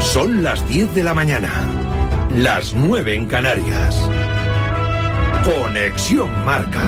Son las 10 de la mañana, las 9 en Canarias. Conexión Marca.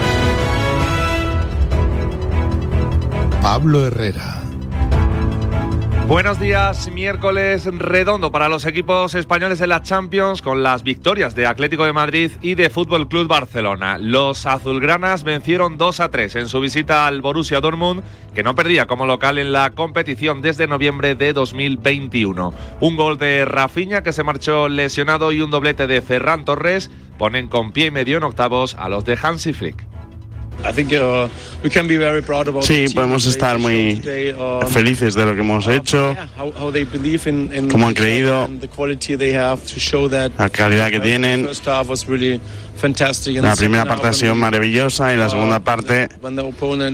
Pablo Herrera. Buenos días, miércoles redondo para los equipos españoles en la Champions con las victorias de Atlético de Madrid y de Fútbol Club Barcelona. Los azulgranas vencieron 2-3 en su visita al Borussia Dortmund, que no perdía como local en la competición desde noviembre de 2021. Un gol de Rafinha, que se marchó lesionado, y un doblete de Ferran Torres ponen con pie y medio en octavos a los de Hansi Flick. Sí, podemos estar muy felices de lo que hemos hecho, cómo han creído, la calidad que tienen. La primera parte ha sido maravillosa y la segunda parte, cuando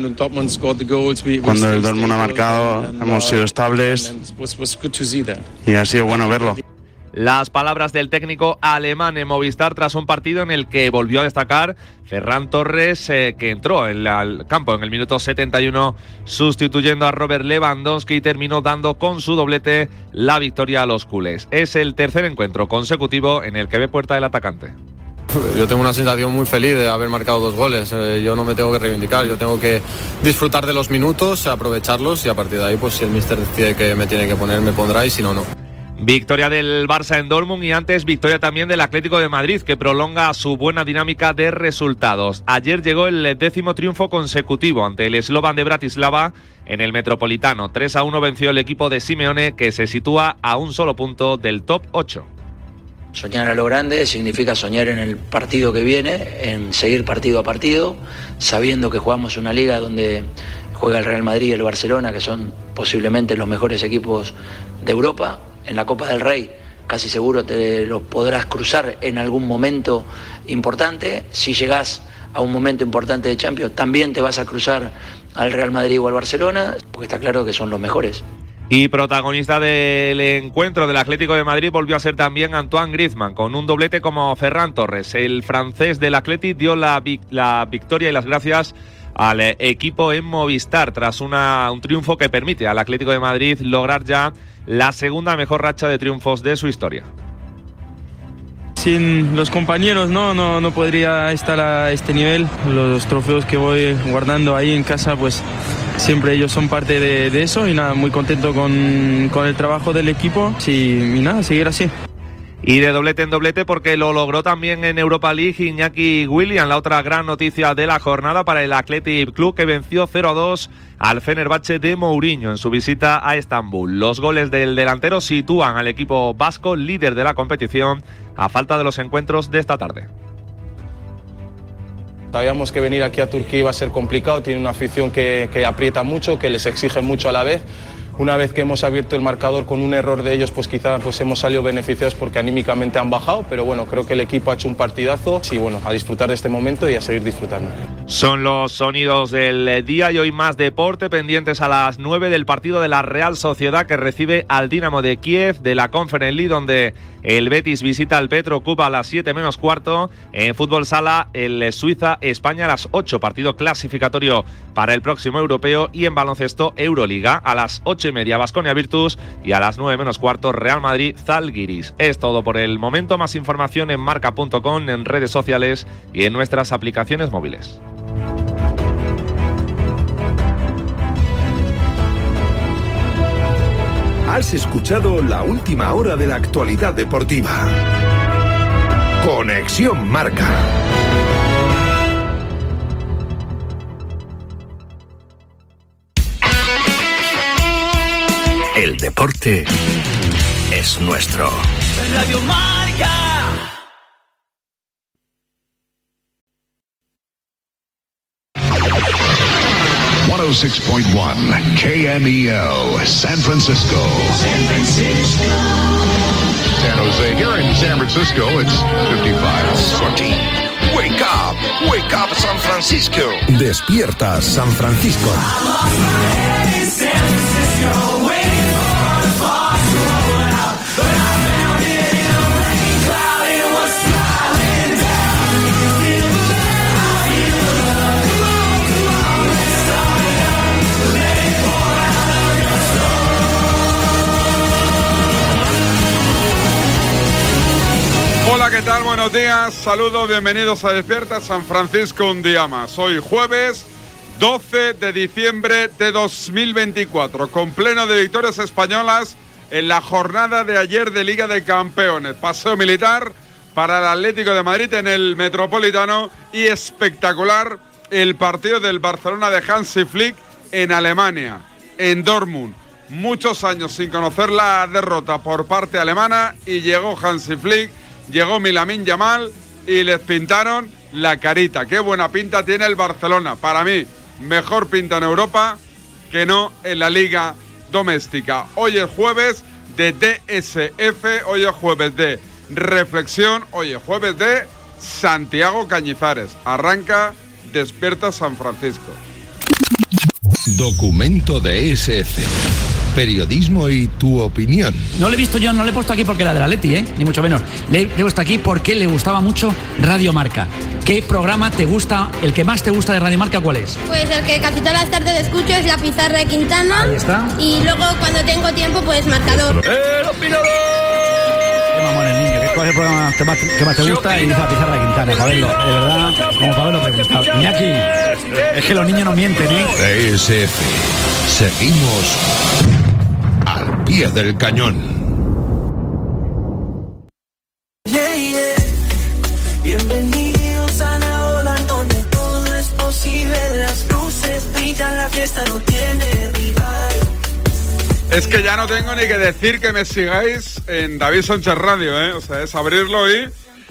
el Dortmund ha marcado, hemos sido estables y ha sido bueno verlo. Las palabras del técnico alemán en Movistar tras un partido en el que volvió a destacar Ferran Torres, que entró al campo en el minuto 71 sustituyendo a Robert Lewandowski y terminó dando con su doblete la victoria a los culés. Es el tercer encuentro consecutivo en el que ve puerta el atacante. Yo tengo una sensación muy feliz de haber marcado 2 goles. Yo no me tengo que reivindicar, yo tengo que disfrutar de los minutos, aprovecharlos y a partir de ahí, pues si el míster decide que me tiene que poner, me pondrá, y si no, no. Victoria del Barça en Dortmund y antes victoria también del Atlético de Madrid, que prolonga su buena dinámica de resultados. Ayer llegó el 10º triunfo consecutivo ante el Slovan de Bratislava en el Metropolitano. 3-1 venció el equipo de Simeone, que se sitúa a un solo punto del top 8. Soñar a lo grande significa soñar en el partido que viene, en seguir partido a partido, sabiendo que jugamos una liga donde juega el Real Madrid y el Barcelona, que son posiblemente los mejores equipos de Europa. En la Copa del Rey casi seguro te los podrás cruzar en algún momento importante. Si llegás a un momento importante de Champions, también te vas a cruzar al Real Madrid o al Barcelona, porque está claro que son los mejores. Y protagonista del encuentro del Atlético de Madrid volvió a ser también Antoine Griezmann, con un doblete como Ferran Torres. El francés del Athletic dio la victoria y las gracias al equipo en Movistar tras un triunfo que permite al Atlético de Madrid lograr ya la segunda mejor racha de triunfos de su historia. Sin los compañeros no podría estar a este nivel. Los trofeos que voy guardando ahí en casa, pues siempre ellos son parte de eso, y nada, muy contento con el trabajo del equipo y nada, seguir así. Y de doblete en doblete, porque lo logró también en Europa League Iñaki Williams, la otra gran noticia de la jornada para el Athletic Club, que venció 0-2 al Fenerbahce de Mourinho en su visita a Estambul. Los goles del delantero sitúan al equipo vasco líder de la competición a falta de los encuentros de esta tarde. Sabíamos que venir aquí a Turquía iba a ser complicado, tiene una afición que aprieta mucho, que les exige mucho a la vez. Una vez que hemos abierto el marcador con un error de ellos, pues quizá hemos salido beneficiados porque anímicamente han bajado, pero bueno, creo que el equipo ha hecho un partidazo y bueno, a disfrutar de este momento y a seguir disfrutando. Son los sonidos del día y hoy más deporte, pendientes a las 9 del partido de la Real Sociedad, que recibe al Dinamo de Kiev de la Conference League, donde el Betis visita al Petro Cup a las 7 menos cuarto. En fútbol sala, el Suiza-España a las 8, partido clasificatorio para el próximo europeo. Y en baloncesto, Euroliga a las 8:30, Baskonia Virtus, y a las 9 menos cuarto, Real Madrid Zalgiris. Es todo por el momento. Más información en marca.com, en redes sociales y en nuestras aplicaciones móviles. Has escuchado la última hora de la actualidad deportiva. Conexión Marca. El deporte es nuestro. Radio Marca. .1 KMEL, San Francisco. San Francisco. San Jose. Here in San Francisco, it's 55. Wake up, San Francisco. Despierta, San Francisco. buenos días, saludos, bienvenidos a Despierta San Francisco un día más. Hoy jueves 12 de diciembre de 2024, con pleno de victorias españolas en la jornada de ayer de Liga de Campeones. Paseo militar para el Atlético de Madrid en el Metropolitano y espectacular el partido del Barcelona de Hansi Flick en Alemania, en Dortmund. Muchos años sin conocer la derrota por parte alemana y llegó Hansi Flick, llegó Lamine Yamal y les pintaron la carita. Qué buena pinta tiene el Barcelona. Para mí, mejor pinta en Europa que no en la Liga doméstica. Hoy es jueves de DSF, hoy es jueves de reflexión, hoy es jueves de Santiago Cañizares. Arranca Despierta San Francisco. Documento de SF. Periodismo y tu opinión. No le he visto yo, no le he puesto aquí porque era de la Atleti, ni mucho menos. Le he puesto aquí porque le gustaba mucho Radio Marca. ¿Qué programa te gusta, el que más te gusta de Radio Marca, cuál es? Pues el que casi todas las tardes escucho es La Pizarra de Quintana. Ahí está. Y luego cuando tengo tiempo, pues Marcador. ¡El opinador! Qué mamón el niño, ¿cuál es el programa que más te gusta? Y dice La Pizarra de Quintana, para verlo, de verdad, como para verlo preguntado. Iñaki, es que los niños no mienten, ¿eh? SF. Seguimos al pie del cañón. Bienvenidos a la ola donde todo es posible. Las luces brillan, la fiesta no tiene rival. Es que ya no tengo ni que decir que me sigáis en David Sánchez Radio, ¿eh? O sea, es abrirlo y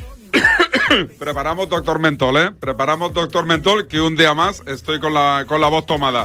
preparamos Doctor Mentol, ¿eh? Preparamos Doctor Mentol, que un día más estoy con la voz tomada.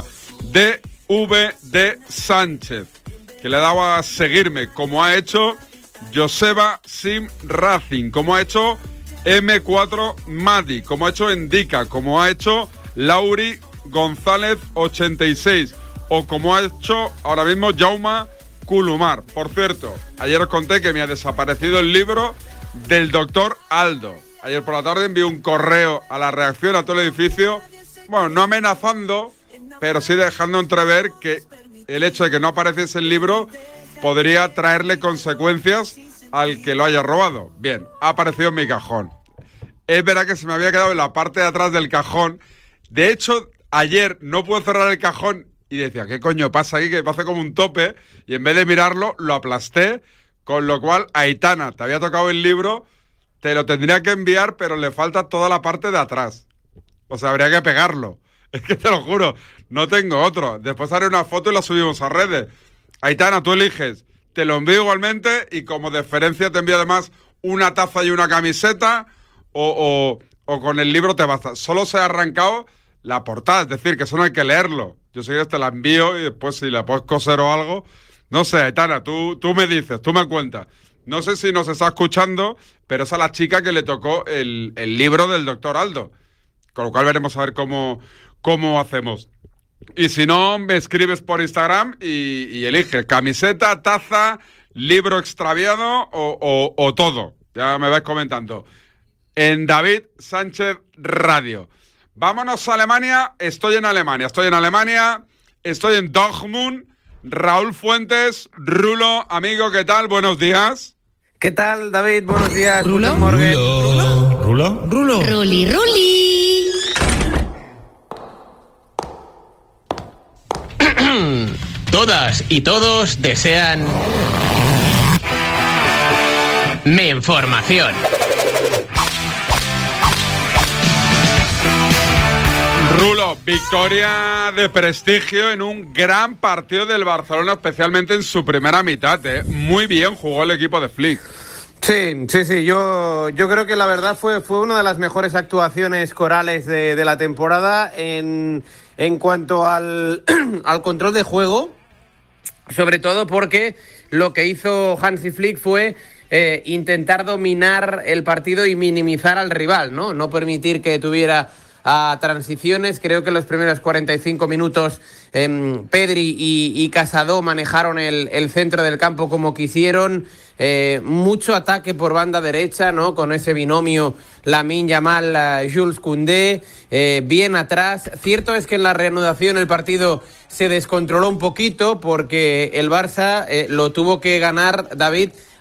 DVD Sánchez, que le he dado a seguirme, como ha hecho Joseba Sim Racing, como ha hecho M4 Madi, como ha hecho Endica, como ha hecho Lauri González 86 o como ha hecho ahora mismo Jauma Kulumar. Por cierto, ayer os conté que me ha desaparecido el libro del doctor Aldo. Ayer por la tarde envié un correo a la redacción, a todo el edificio, bueno, no amenazando, pero sí dejando entrever que el hecho de que no apareciese el libro podría traerle consecuencias al que lo haya robado. Bien, ha aparecido en mi cajón. Es verdad que se me había quedado en la parte de atrás del cajón. De hecho, ayer no pude cerrar el cajón y decía, ¿qué coño pasa aquí? Que me hace como un tope. Y en vez de mirarlo, lo aplasté. Con lo cual, Aitana, te había tocado el libro, te lo tendría que enviar, pero le falta toda la parte de atrás. O sea, habría que pegarlo. Es que te lo juro, no tengo otro. Después haré una foto y la subimos a redes. Aitana, tú eliges. Te lo envío igualmente y como deferencia te envío además una taza y una camiseta o con el libro te basta. Solo se ha arrancado la portada, es decir, que eso no hay que leerlo. Yo si quieres te la envío y después si la puedes coser o algo. No sé, Aitana, tú me dices, tú me cuentas. No sé si nos está escuchando, pero es a la chica que le tocó el libro del doctor Aldo. Con lo cual veremos a ver cómo hacemos. Y si no, me escribes por Instagram y eliges camiseta, taza, libro extraviado o todo. Ya me vais comentando. En David Sánchez Radio. Vámonos a Alemania. Estoy en Alemania, estoy en Dortmund. Raúl Fuentes, Rulo, amigo, ¿qué tal? Buenos días. ¿Qué tal, David? Buenos días. ¿Rulo? ¿Rulo? Rulo. Ruli. Todas y todos desean mi información. Rulo, victoria de prestigio en un gran partido del Barcelona, especialmente en su primera mitad, ¿eh? Muy bien jugó el equipo de Flick. Sí, yo creo que la verdad fue una de las mejores actuaciones corales de la temporada en cuanto al control de juego, sobre todo porque lo que hizo Hansi Flick fue intentar dominar el partido y minimizar al rival, no permitir que tuviera a transiciones. Creo que en los primeros 45 minutos Pedri y Casado manejaron el centro del campo como quisieron. Mucho ataque por banda derecha, ¿no? Con ese binomio Lamine Yamal, Jules Koundé, bien atrás. Cierto es que en la reanudación el partido se descontroló un poquito porque el Barça lo tuvo que ganar, David,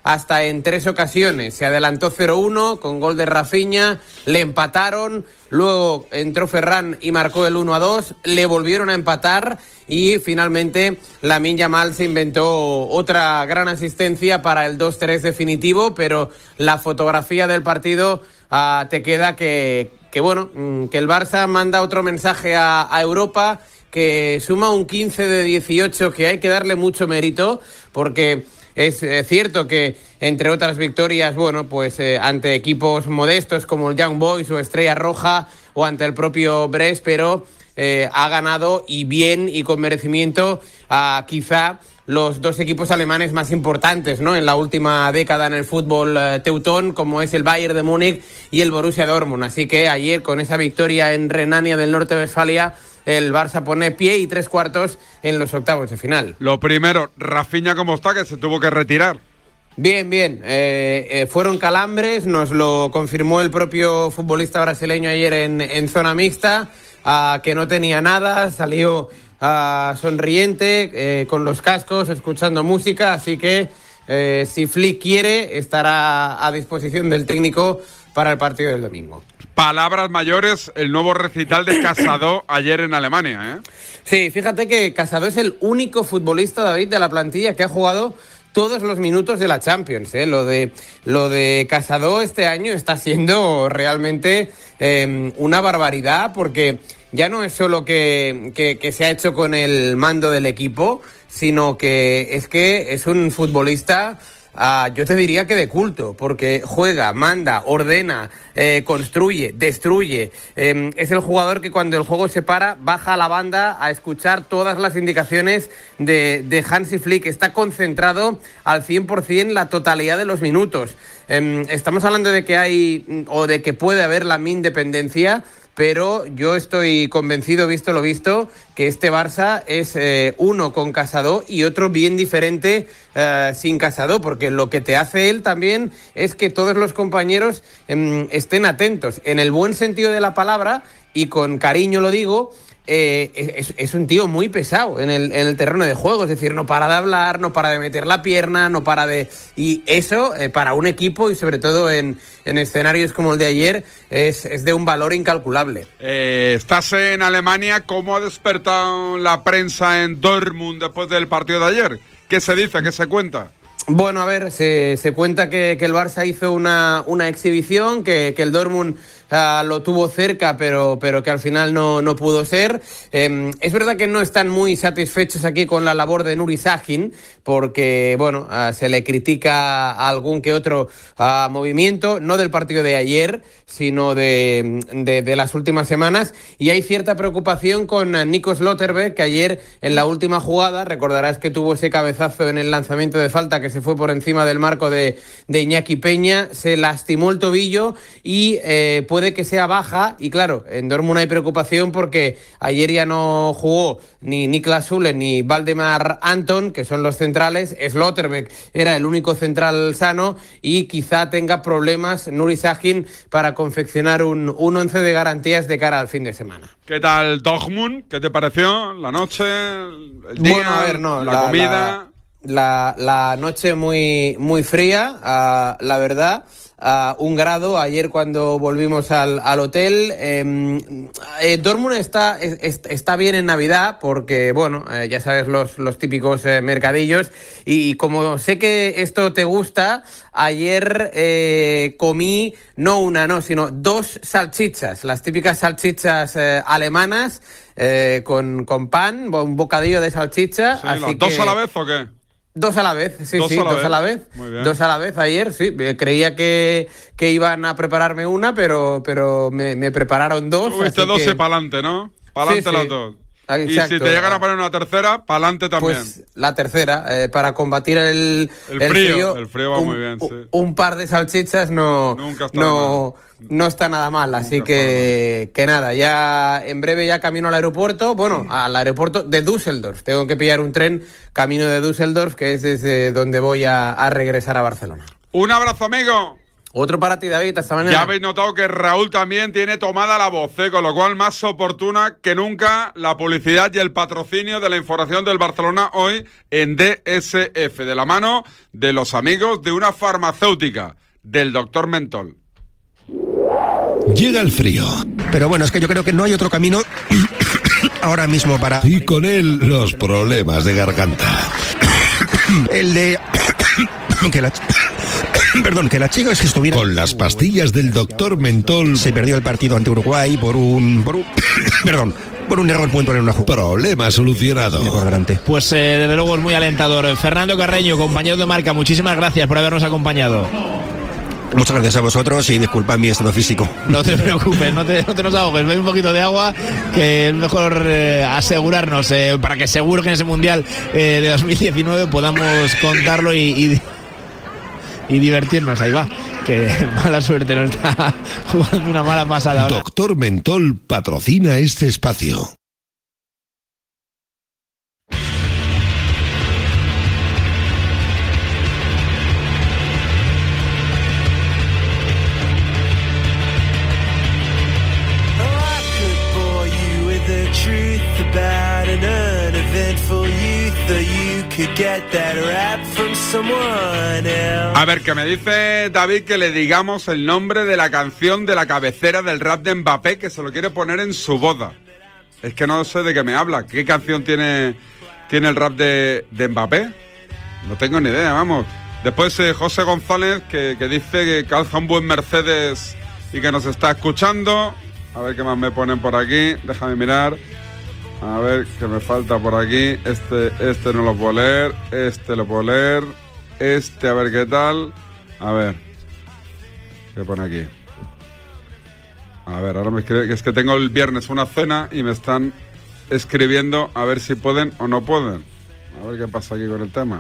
hasta en 3 ocasiones. Se adelantó 0-1 con gol de Rafinha, le empataron, luego entró Ferran y marcó el 1-2, le volvieron a empatar y finalmente Lamine Yamal se inventó otra gran asistencia para el 2-3 definitivo, pero la fotografía del partido te queda que bueno, que el Barça manda otro mensaje a Europa, que suma un 15 de 18, que hay que darle mucho mérito, porque es cierto que, entre otras victorias, bueno, pues ante equipos modestos como el Young Boys o Estrella Roja o ante el propio Brest, pero ha ganado y bien y con merecimiento a quizá los 2 equipos alemanes más importantes, ¿no?, en la última década en el fútbol teutón, como es el Bayern de Múnich y el Borussia Dortmund. Así que ayer, con esa victoria en Renania del Norte-Westfalia, el Barça pone pie y 3/4 en los octavos de final. Lo primero, Rafinha, ¿cómo está? Que se tuvo que retirar. Bien, bien. Fueron calambres, nos lo confirmó el propio futbolista brasileño ayer en zona mixta, que no tenía nada, salió sonriente, con los cascos, escuchando música, así que si Flick quiere, estará a disposición del técnico para el partido del domingo. Palabras mayores, el nuevo recital de Casado ayer en Alemania, ¿eh? Sí, fíjate que Casado es el único futbolista, David, de la plantilla que ha jugado todos los minutos de la Champions, ¿eh? Lo de Casado este año está siendo realmente una barbaridad, porque ya no es solo que se ha hecho con el mando del equipo, sino que es un futbolista, yo te diría que de culto, porque juega, manda, ordena, construye, destruye. Es el jugador que cuando el juego se para, baja a la banda a escuchar todas las indicaciones de Hansi Flick. Está concentrado al 100% la totalidad de los minutos. Estamos hablando de que hay, o de que puede haber la independencia, pero yo estoy convencido, visto lo visto, que este Barça es uno con Casado y otro bien diferente sin Casado, porque lo que te hace él también es que todos los compañeros estén atentos, en el buen sentido de la palabra, y con cariño lo digo. Es un tío muy pesado en el terreno de juego, es decir, no para de hablar, no para de meter la pierna, no para de... Y eso, para un equipo y sobre todo en escenarios como el de ayer, es de un valor incalculable. Estás en Alemania, ¿cómo ha despertado la prensa en Dortmund después del partido de ayer? ¿Qué se dice? ¿Qué se cuenta? Bueno, a ver, se cuenta que el Barça hizo una exhibición, que el Dortmund lo tuvo cerca, pero que al final no pudo ser. Es verdad que no están muy satisfechos aquí con la labor de Nuri Sahin, porque bueno, se le critica a algún que otro movimiento, no del partido de ayer, sino de las últimas semanas, y hay cierta preocupación con Nico Schlotterbeck, que ayer en la última jugada, recordarás que tuvo ese cabezazo en el lanzamiento de falta que se fue por encima del marco de Iñaki Peña, se lastimó el tobillo y puede que sea baja, y claro, en Dortmund hay preocupación porque ayer ya no jugó ni Niklas Süle ni Valdemar Anton, que son los centrales. Schlotterbeck era el único central sano y quizá tenga problemas Nuri Sahin para confeccionar un 11 de garantías de cara al fin de semana. ¿Qué tal Dortmund? ¿Qué te pareció? ¿La noche? ¿El día? Bueno, a ver, no, ¿La comida? La noche muy fría, la verdad. 1 grado ayer cuando volvimos al hotel. Dortmund está bien en Navidad porque, bueno, ya sabes, los típicos mercadillos, y como sé que esto te gusta, ayer comí sino 2 salchichas, las típicas salchichas alemanas, con pan, un bocadillo de salchicha. Sí, así ¿2 a la vez o qué? 2 a la vez, sí, 2 a la vez. Muy bien. 2 a la vez ayer, sí. Creía que iban a prepararme una, pero me prepararon 2. Tuviste 2 y para adelante, ¿no? Para adelante, sí, las 2. Exacto. Y si te llegan a poner una tercera, para adelante también. Pues la tercera, para combatir el frío. El frío va muy bien, sí. Un par de salchichas no está nada mal, así que nada, ya en breve ya camino al aeropuerto, al aeropuerto de Düsseldorf. Tengo que pillar un tren camino de Düsseldorf, que es desde donde voy a regresar a Barcelona. Un abrazo, amigo. Otro para ti, David, esta mañana. Ya habéis notado que Raúl también tiene tomada la voz, con lo cual más oportuna que nunca la publicidad y el patrocinio de la información del Barcelona hoy en DSF, de la mano de los amigos de una farmacéutica, del Dr. Mentol. Llega el frío. Pero bueno, es que yo creo que no hay otro camino ahora mismo para... Y con él los problemas de garganta. El de... que la chica es que estuviera... Con las pastillas del Dr. Mentol... Se perdió el partido ante Uruguay por un error puntual en una jugada. Problema solucionado. Por delante. Pues desde luego es muy alentador. Fernando Carreño, compañero de marca, muchísimas gracias por habernos acompañado. Muchas gracias a vosotros y disculpad mi estado físico. No te preocupes, no te nos ahogues, bebe un poquito de agua, que es mejor asegurarnos, para que seguro que en ese Mundial de 2019 podamos contarlo y divertirnos. Ahí va, que mala suerte, nos está jugando una mala pasada ahora. Dr. Mentol patrocina este espacio. A ver, que me dice David que le digamos el nombre de la canción de la cabecera del rap de Mbappé, que se lo quiere poner en su boda. Es que no sé de qué me habla. ¿Qué canción tiene el rap de Mbappé? No tengo ni idea, vamos. Después José González, que dice que calza un buen Mercedes y que nos está escuchando. A ver qué más me ponen por aquí. Déjame mirar. A ver, ¿qué me falta por aquí? Este no lo puedo leer. Este lo puedo leer. A ver qué tal. A ver. ¿Qué pone aquí? A ver, ahora me escribe. Es que tengo el viernes una cena y me están escribiendo a ver si pueden o no pueden. A ver qué pasa aquí con el tema.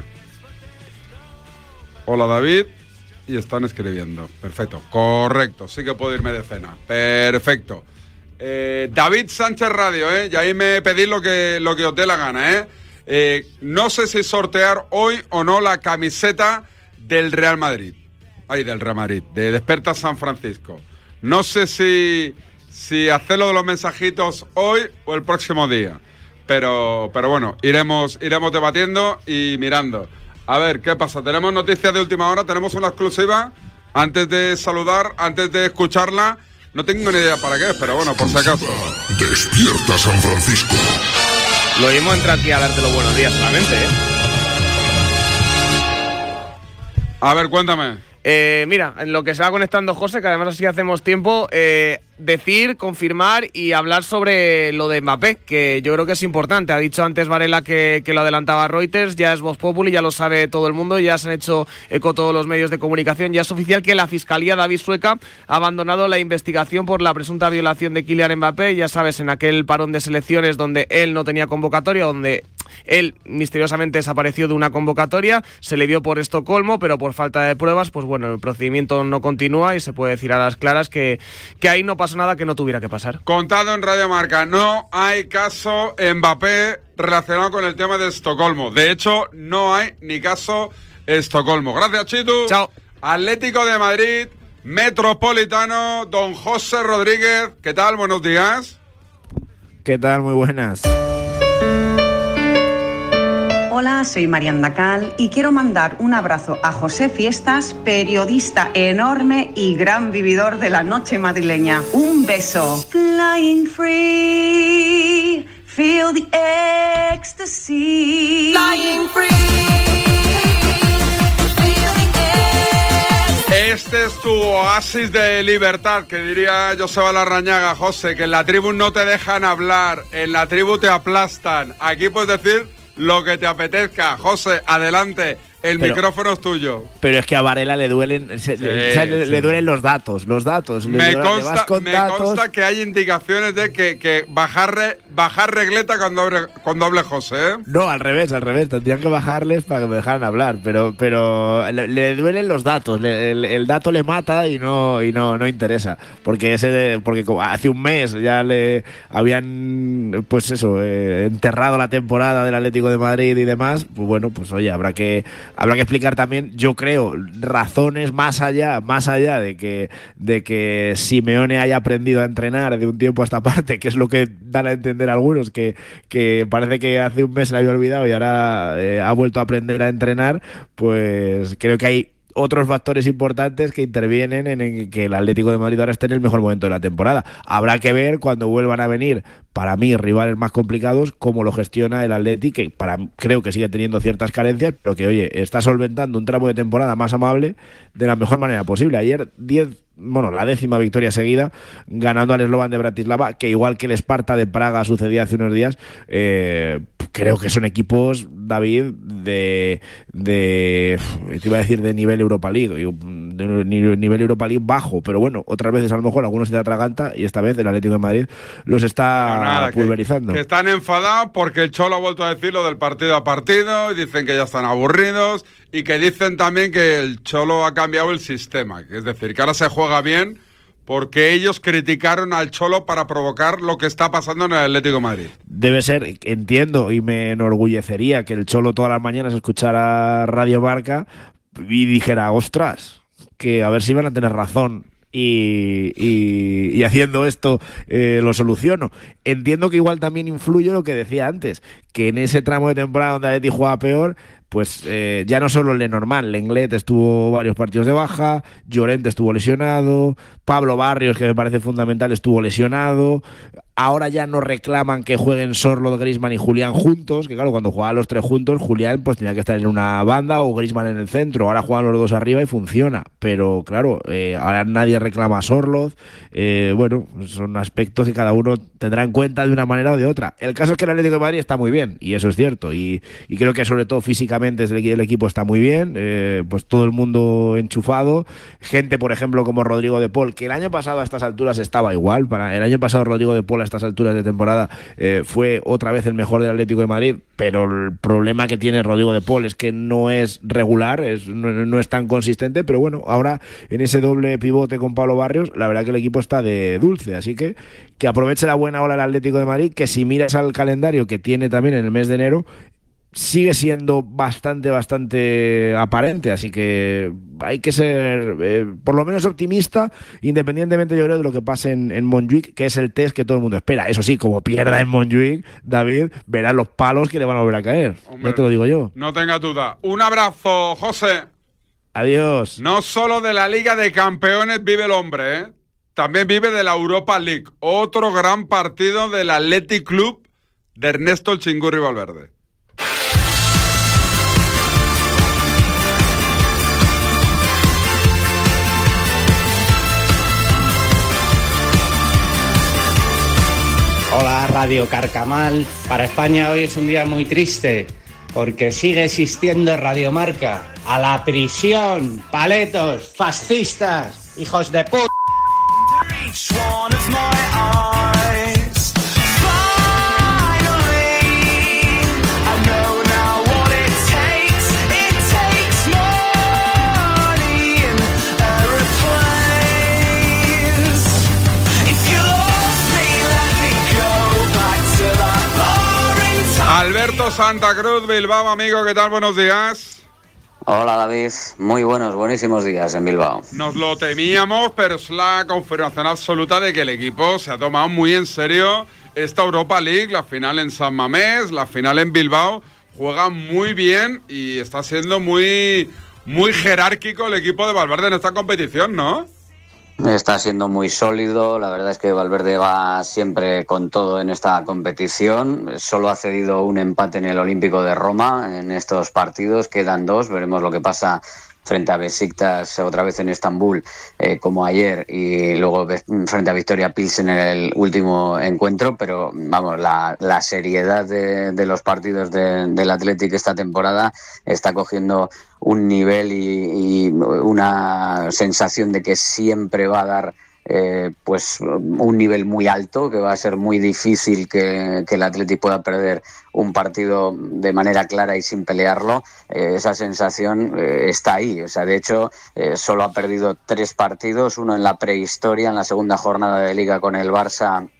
Hola, David. Y están escribiendo. Perfecto. Correcto. Sí que puedo irme de cena. Perfecto. David Sánchez Radio, y ahí me pedís lo que os dé la gana, no sé si sortear hoy o no la camiseta del Real Madrid. Del Real Madrid, de Desperta San Francisco. No sé si hacerlo de los mensajitos hoy o el próximo día. Pero bueno, iremos debatiendo y mirando. A ver, ¿qué pasa? Tenemos noticias de última hora, tenemos una exclusiva. Antes de saludar, antes de escucharla, no tengo ni idea para qué, pero bueno, por si acaso. Despierta San Francisco. Lo mismo entra aquí a darte los buenos días solamente, A ver, cuéntame. Mira, en lo que se va conectando José, que además así hacemos tiempo, decir, confirmar y hablar sobre lo de Mbappé, que yo creo que es importante. Ha dicho antes Varela que lo adelantaba Reuters, ya es Voz Populi, ya lo sabe todo el mundo, ya se han hecho eco todos los medios de comunicación, ya es oficial que la Fiscalía David Sueca ha abandonado la investigación por la presunta violación de Kylian Mbappé, ya sabes, en aquel parón de selecciones donde él no tenía convocatoria, donde él misteriosamente desapareció de una convocatoria, se le dio por Estocolmo, pero por falta de pruebas, pues bueno, el procedimiento no continúa y se puede decir a las claras que ahí no pasó nada que no tuviera que pasar. Contado en Radio Marca, no hay caso Mbappé relacionado con el tema de Estocolmo. De hecho, no hay ni caso Estocolmo. Gracias, Chitu. Chao. Atlético de Madrid, Metropolitano, don José Rodríguez. ¿Qué tal? Buenos días. ¿Qué tal? Muy buenas. Hola, soy Mariana Cal y quiero mandar un abrazo a José Fiestas, periodista enorme y gran vividor de la noche madrileña. Un beso. Flying free, feel the ecstasy. Flying free. Este es tu oasis de libertad, que diría Joseba Larrañaga, José, que en la tribu no te dejan hablar, en la tribu te aplastan. Aquí puedes decir lo que te apetezca. José, adelante, el micrófono es tuyo. Pero es que a Varela le duelen, le duelen los datos. Me consta que hay indicaciones de que bajar regleta cuando hable José, ¿eh? No, al revés, tendrían que bajarles para que me dejaran hablar, pero le duelen los datos, el dato le mata y no interesa, porque hace un mes ya le habían, pues eso, enterrado la temporada del Atlético de Madrid y demás. Pues bueno, pues oye, habrá que habrá que explicar también, yo creo, razones más allá de que Simeone haya aprendido a entrenar de un tiempo a esta parte, que es lo que dan a entender algunos, que parece que hace un mes se le había olvidado y ahora ha vuelto a aprender a entrenar. Pues creo que hay otros factores importantes que intervienen en que el Atlético de Madrid ahora esté en el mejor momento de la temporada. Habrá que ver cuando vuelvan a venir, para mí, rivales más complicados, cómo lo gestiona el Atlético, que creo que sigue teniendo ciertas carencias, pero que, oye, está solventando un tramo de temporada más amable de la mejor manera posible. Ayer, la 10ª victoria seguida, ganando al Slovan de Bratislava, que igual que el Sparta de Praga sucedía hace unos días, creo que son equipos, David, te iba a decir de nivel Europa League, de nivel Europa League bajo, pero bueno, otras veces a lo mejor algunos se te atraganta y esta vez el Atlético de Madrid los está pulverizando. Que están enfadados porque el Cholo ha vuelto a decir lo del partido a partido y dicen que ya están aburridos y que dicen también que el Cholo ha cambiado el sistema, es decir, que ahora se juega bien porque ellos criticaron al Cholo para provocar lo que está pasando en el Atlético de Madrid. Debe ser, entiendo, y me enorgullecería que el Cholo todas las mañanas escuchara Radio Marca y dijera, ostras, que a ver si van a tener razón y haciendo esto lo soluciono. Entiendo que igual también influye lo que decía antes, que en ese tramo de temporada donde Atleti jugaba peor, pues ya no solo Lenormand, Lenglet estuvo varios partidos de baja, Llorente estuvo lesionado, Pablo Barrios, que me parece fundamental, estuvo lesionado. Ahora ya no reclaman que jueguen Sorloth, Griezmann y Julián juntos, que claro, cuando jugaban los tres juntos, Julián pues tenía que estar en una banda o Griezmann en el centro. Ahora juegan los dos arriba y funciona. Pero claro, ahora nadie reclama a Sorloth. Bueno, son aspectos que cada uno tendrá en cuenta de una manera o de otra. El caso es que el Atlético de Madrid está muy bien, y eso es cierto. Y creo que sobre todo físicamente el equipo está muy bien. Pues todo el mundo enchufado. Gente, por ejemplo, como Rodrigo de Paul, que el año pasado a estas alturas estaba igual. El año pasado Rodrigo de Paul a estas alturas de temporada fue otra vez el mejor del Atlético de Madrid, pero el problema que tiene Rodrigo de Paul es que no es regular, no es tan consistente, pero bueno, ahora en ese doble pivote con Pablo Barrios, la verdad que el equipo está de dulce, así que aproveche la buena ola el Atlético de Madrid, que si miras al calendario que tiene también en el mes de enero, sigue siendo bastante aparente, así que hay que ser por lo menos optimista, independientemente, yo creo, de lo que pase en Montjuic, que es el test que todo el mundo espera. Eso sí, como pierda en Montjuic, David, verá los palos que le van a volver a caer. Hombre, ya te lo digo yo. No tenga duda. Un abrazo, José. Adiós. No solo de la Liga de Campeones vive el hombre, también vive de la Europa League. Otro gran partido del Athletic Club de Ernesto El Chingurri Valverde. Hola, Radio Carcamal. Para España hoy es un día muy triste porque sigue existiendo Radio Marca. ¡A la prisión! ¡Paletos! ¡Fascistas! ¡Hijos de puta! Alberto Santa Cruz, Bilbao, amigo, ¿qué tal? Buenos días. Hola David, muy buenísimos días en Bilbao. Nos lo temíamos, pero es la confirmación absoluta de que el equipo se ha tomado muy en serio esta Europa League, la final en San Mamés, la final en Bilbao. Juega muy bien y está siendo muy jerárquico el equipo de Valverde en esta competición, ¿no? Está siendo muy sólido, la verdad es que Valverde va siempre con todo en esta competición, solo ha cedido un empate en el Olímpico de Roma en estos partidos, quedan 2, veremos lo que pasa frente a Besiktas otra vez en Estambul, como ayer, y luego frente a Victoria Pilsen en el último encuentro, pero vamos, la seriedad de los partidos del Athletic esta temporada está cogiendo un nivel y una sensación de que siempre va a dar pues un nivel muy alto, que va a ser muy difícil que el Athletic pueda perder un partido de manera clara y sin pelearlo. Esa sensación está ahí. O sea, de hecho, solo ha perdido 3 partidos, uno en la prehistoria, en la segunda jornada de Liga con el Barça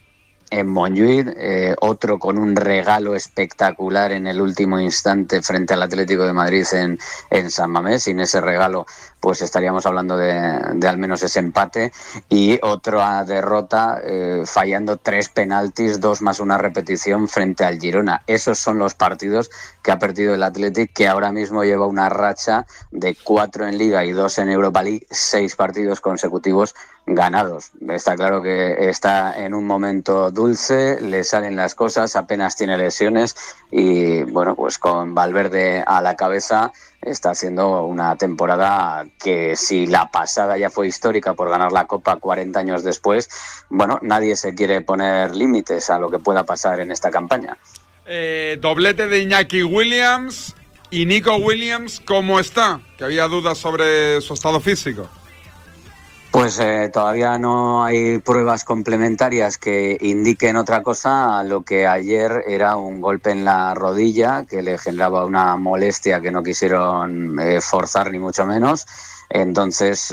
en Montjuïc, otro con un regalo espectacular en el último instante frente al Atlético de Madrid en San Mamés. Sin ese regalo pues estaríamos hablando de al menos ese empate, y otra derrota fallando 3 penaltis, 2 más una repetición frente al Girona. Esos son los partidos que ha perdido el Athletic, que ahora mismo lleva una racha de 4 en Liga y 2 en Europa League, 6 partidos consecutivos ganados. Está claro que está en un momento dulce, le salen las cosas, apenas tiene lesiones y bueno, pues con Valverde a la cabeza está haciendo una temporada que, si la pasada ya fue histórica por ganar la Copa 40 años después, bueno, nadie se quiere poner límites a lo que pueda pasar en esta campaña. Doblete de Iñaki Williams. ¿Y Nico Williams cómo está? Que había dudas sobre su estado físico. Pues todavía no hay pruebas complementarias que indiquen otra cosa a lo que ayer era un golpe en la rodilla que le generaba una molestia que no quisieron forzar ni mucho menos. Entonces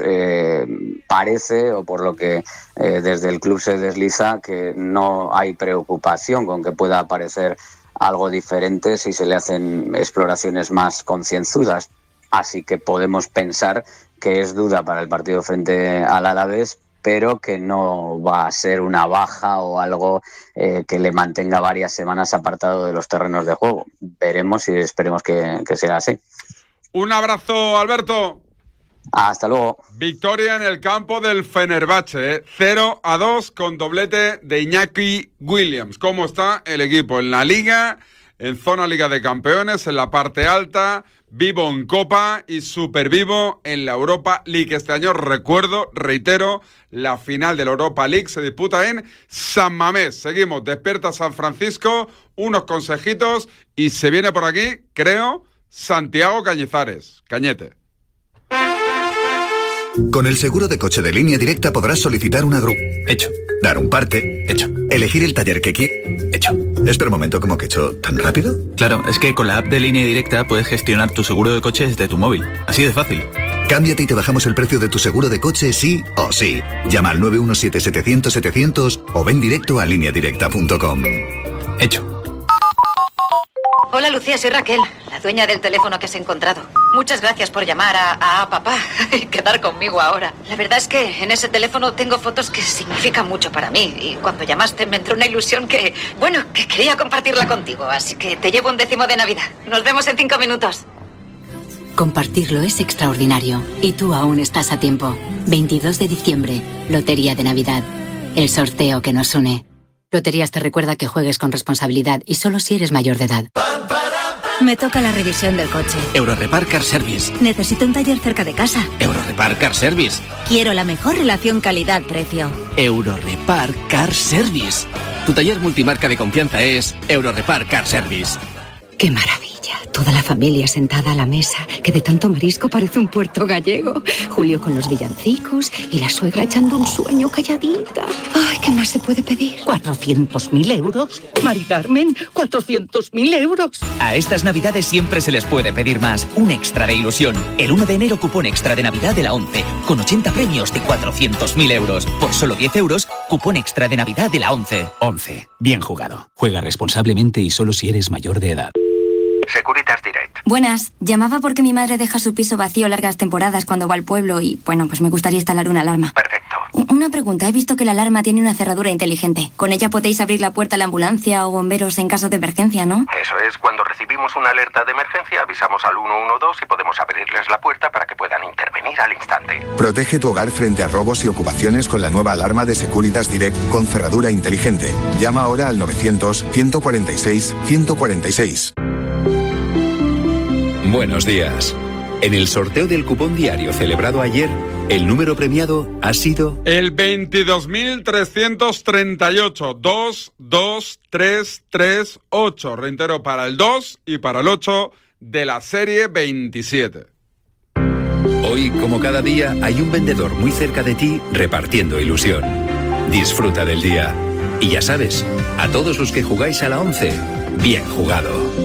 parece, o por lo que desde el club se desliza, que no hay preocupación con que pueda aparecer algo diferente si se le hacen exploraciones más concienzudas. Así que podemos pensar que es duda para el partido frente al Alavés, pero que no va a ser una baja o algo que le mantenga varias semanas apartado de los terrenos de juego. Veremos y esperemos que sea así. Un abrazo, Alberto. Hasta luego. Victoria en el campo del Fenerbahce, 0-2 con doblete de Iñaki Williams. ¿Cómo está el equipo en la Liga, en zona Liga de Campeones, en la parte alta, vivo en Copa y super vivo en la Europa League? Este año, reitero, la final de la Europa League se disputa en San Mamés. Seguimos, despierta San Francisco, unos consejitos y se viene por aquí, creo, Santiago Cañizares. Cañete. Con el seguro de coche de Línea Directa podrás solicitar una grúa. Hecho. Dar un parte. Hecho. Elegir el taller que quieras. Hecho. Espera un momento, ¿cómo que hecho? ¿Tan rápido? Claro, es que con la app de Línea Directa puedes gestionar tu seguro de coche desde tu móvil. Así de fácil. Cámbiate y te bajamos el precio de tu seguro de coche sí o sí. Llama al 917-700-700 o ven directo a lineadirecta.com. Hecho. Hola Lucía, soy Raquel, la dueña del teléfono que has encontrado. Muchas gracias por llamar a papá y quedar conmigo ahora. La verdad es que en ese teléfono tengo fotos que significan mucho para mí. Y cuando llamaste me entró una ilusión que quería compartirla contigo. Así que te llevo un 10º de Navidad. Nos vemos en 5 minutos. Compartirlo es extraordinario. Y tú aún estás a tiempo. 22 de diciembre, Lotería de Navidad. El sorteo que nos une. Loterías te recuerda que juegues con responsabilidad y solo si eres mayor de edad. Me toca la revisión del coche. Eurorepar Car Service. Necesito un taller cerca de casa. Eurorepar Car Service. Quiero la mejor relación calidad-precio. Eurorepar Car Service. Tu taller multimarca de confianza es Eurorepar Car Service. ¡Qué maravilla! Toda la familia sentada a la mesa, que de tanto marisco parece un puerto gallego. Julio con los villancicos y la suegra echando un sueño calladita. ¡Ay, qué más se puede pedir! ¿400.000 euros? Mari Carmen, ¿400.000 euros? A estas Navidades siempre se les puede pedir más. Un extra de ilusión. El 1 de enero, cupón extra de Navidad de la 11, con 80 premios de 400.000 euros. Por solo 10 euros, cupón extra de Navidad de la 11. 11. Bien jugado. Juega responsablemente y solo si eres mayor de edad. Securitas Direct. Buenas, llamaba porque mi madre deja su piso vacío largas temporadas cuando va al pueblo y, bueno, pues me gustaría instalar una alarma. Perfecto. Una pregunta, he visto que la alarma tiene una cerradura inteligente. Con ella podéis abrir la puerta a la ambulancia o bomberos en caso de emergencia, ¿no? Eso es, cuando recibimos una alerta de emergencia avisamos al 112 y podemos abrirles la puerta para que puedan intervenir al instante. Protege tu hogar frente a robos y ocupaciones con la nueva alarma de Securitas Direct con cerradura inteligente. Llama ahora al 900-146-146. Buenos días. En el sorteo del cupón diario celebrado ayer, el número premiado ha sido... El 22.338. 22338. Reitero, para el 2 y para el 8 de la serie 27. Hoy, como cada día, hay un vendedor muy cerca de ti repartiendo ilusión. Disfruta del día. Y ya sabes, a todos los que jugáis a la 11, bien jugado.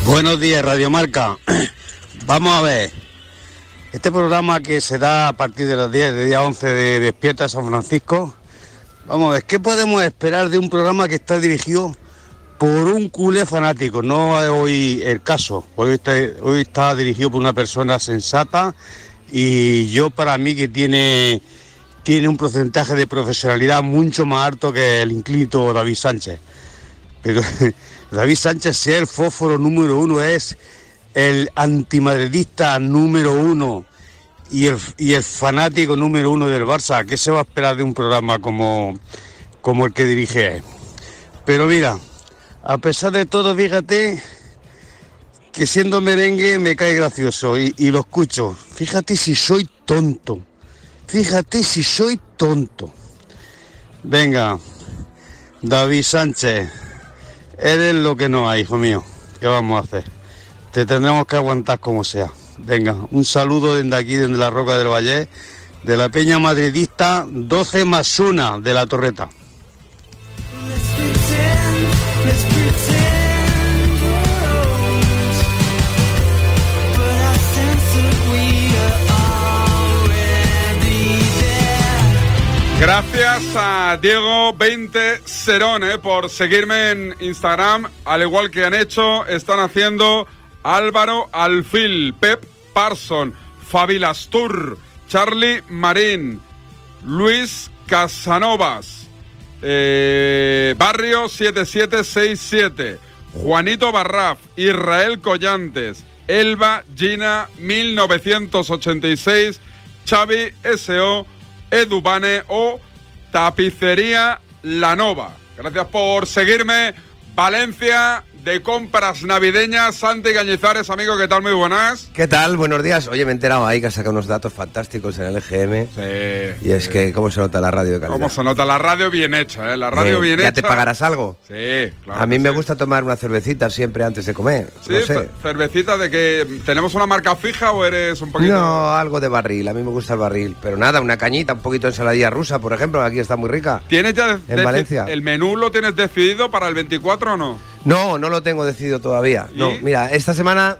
Buenos días, Radio Marca. Vamos a ver. Este programa que se da a partir de las 10, de día 11 de Despierta San Francisco, vamos a ver, ¿qué podemos esperar de un programa que está dirigido por un culé fanático? No es hoy el caso. Hoy está dirigido por una persona sensata y yo, para mí, que tiene un porcentaje de profesionalidad mucho más alto que el inclito David Sánchez. Pero David Sánchez, si es el fósforo número uno, es el antimadridista número uno y el fanático número uno del Barça. ¿Qué se va a esperar de un programa como el que dirige él? Pero mira, a pesar de todo, fíjate que siendo merengue me cae gracioso y lo escucho. Fíjate si soy tonto. Fíjate si soy tonto. Venga, David Sánchez, eres lo que no hay, hijo mío. ¿Qué vamos a hacer? Te tendremos que aguantar como sea. Venga, un saludo desde aquí, desde la Roca del Valle, de la Peña Madridista 12+1 de la Torreta. Gracias a Diego 20 Serón por seguirme en Instagram, al igual que están haciendo Álvaro Alfil, Pep Parson, Fabi Lastur, Charlie Marín, Luis Casanovas, Barrio 7767, Juanito Barraf, Israel Collantes, Elba Gina 1986, Xavi S.O., Edubane o Tapicería La Nova. Gracias por seguirme. Valencia, de compras navideñas. Santi Cañizares, amigo, ¿qué tal? Muy buenas. ¿Qué tal? Buenos días. Oye, me he enterado ahí que has sacado unos datos fantásticos en el EGM. Sí. Y es que, ¿cómo se nota la radio de calidad? ¿Cómo se nota la radio bien hecha, La radio bien hecha. ¿Ya te pagarás algo? Sí, claro. A mí me gusta tomar una cervecita siempre antes de comer. Sí, no sé. Cervecita de que tenemos una marca fija o eres un poquito... No, algo de barril. A mí me gusta el barril. Pero nada, una cañita, un poquito de ensaladilla rusa, por ejemplo, que aquí está muy rica. ¿Tienes ya en Valencia? ¿El menú lo tienes decidido para el 24 o no? No, no lo tengo decidido todavía. ¿Y? No, mira, esta semana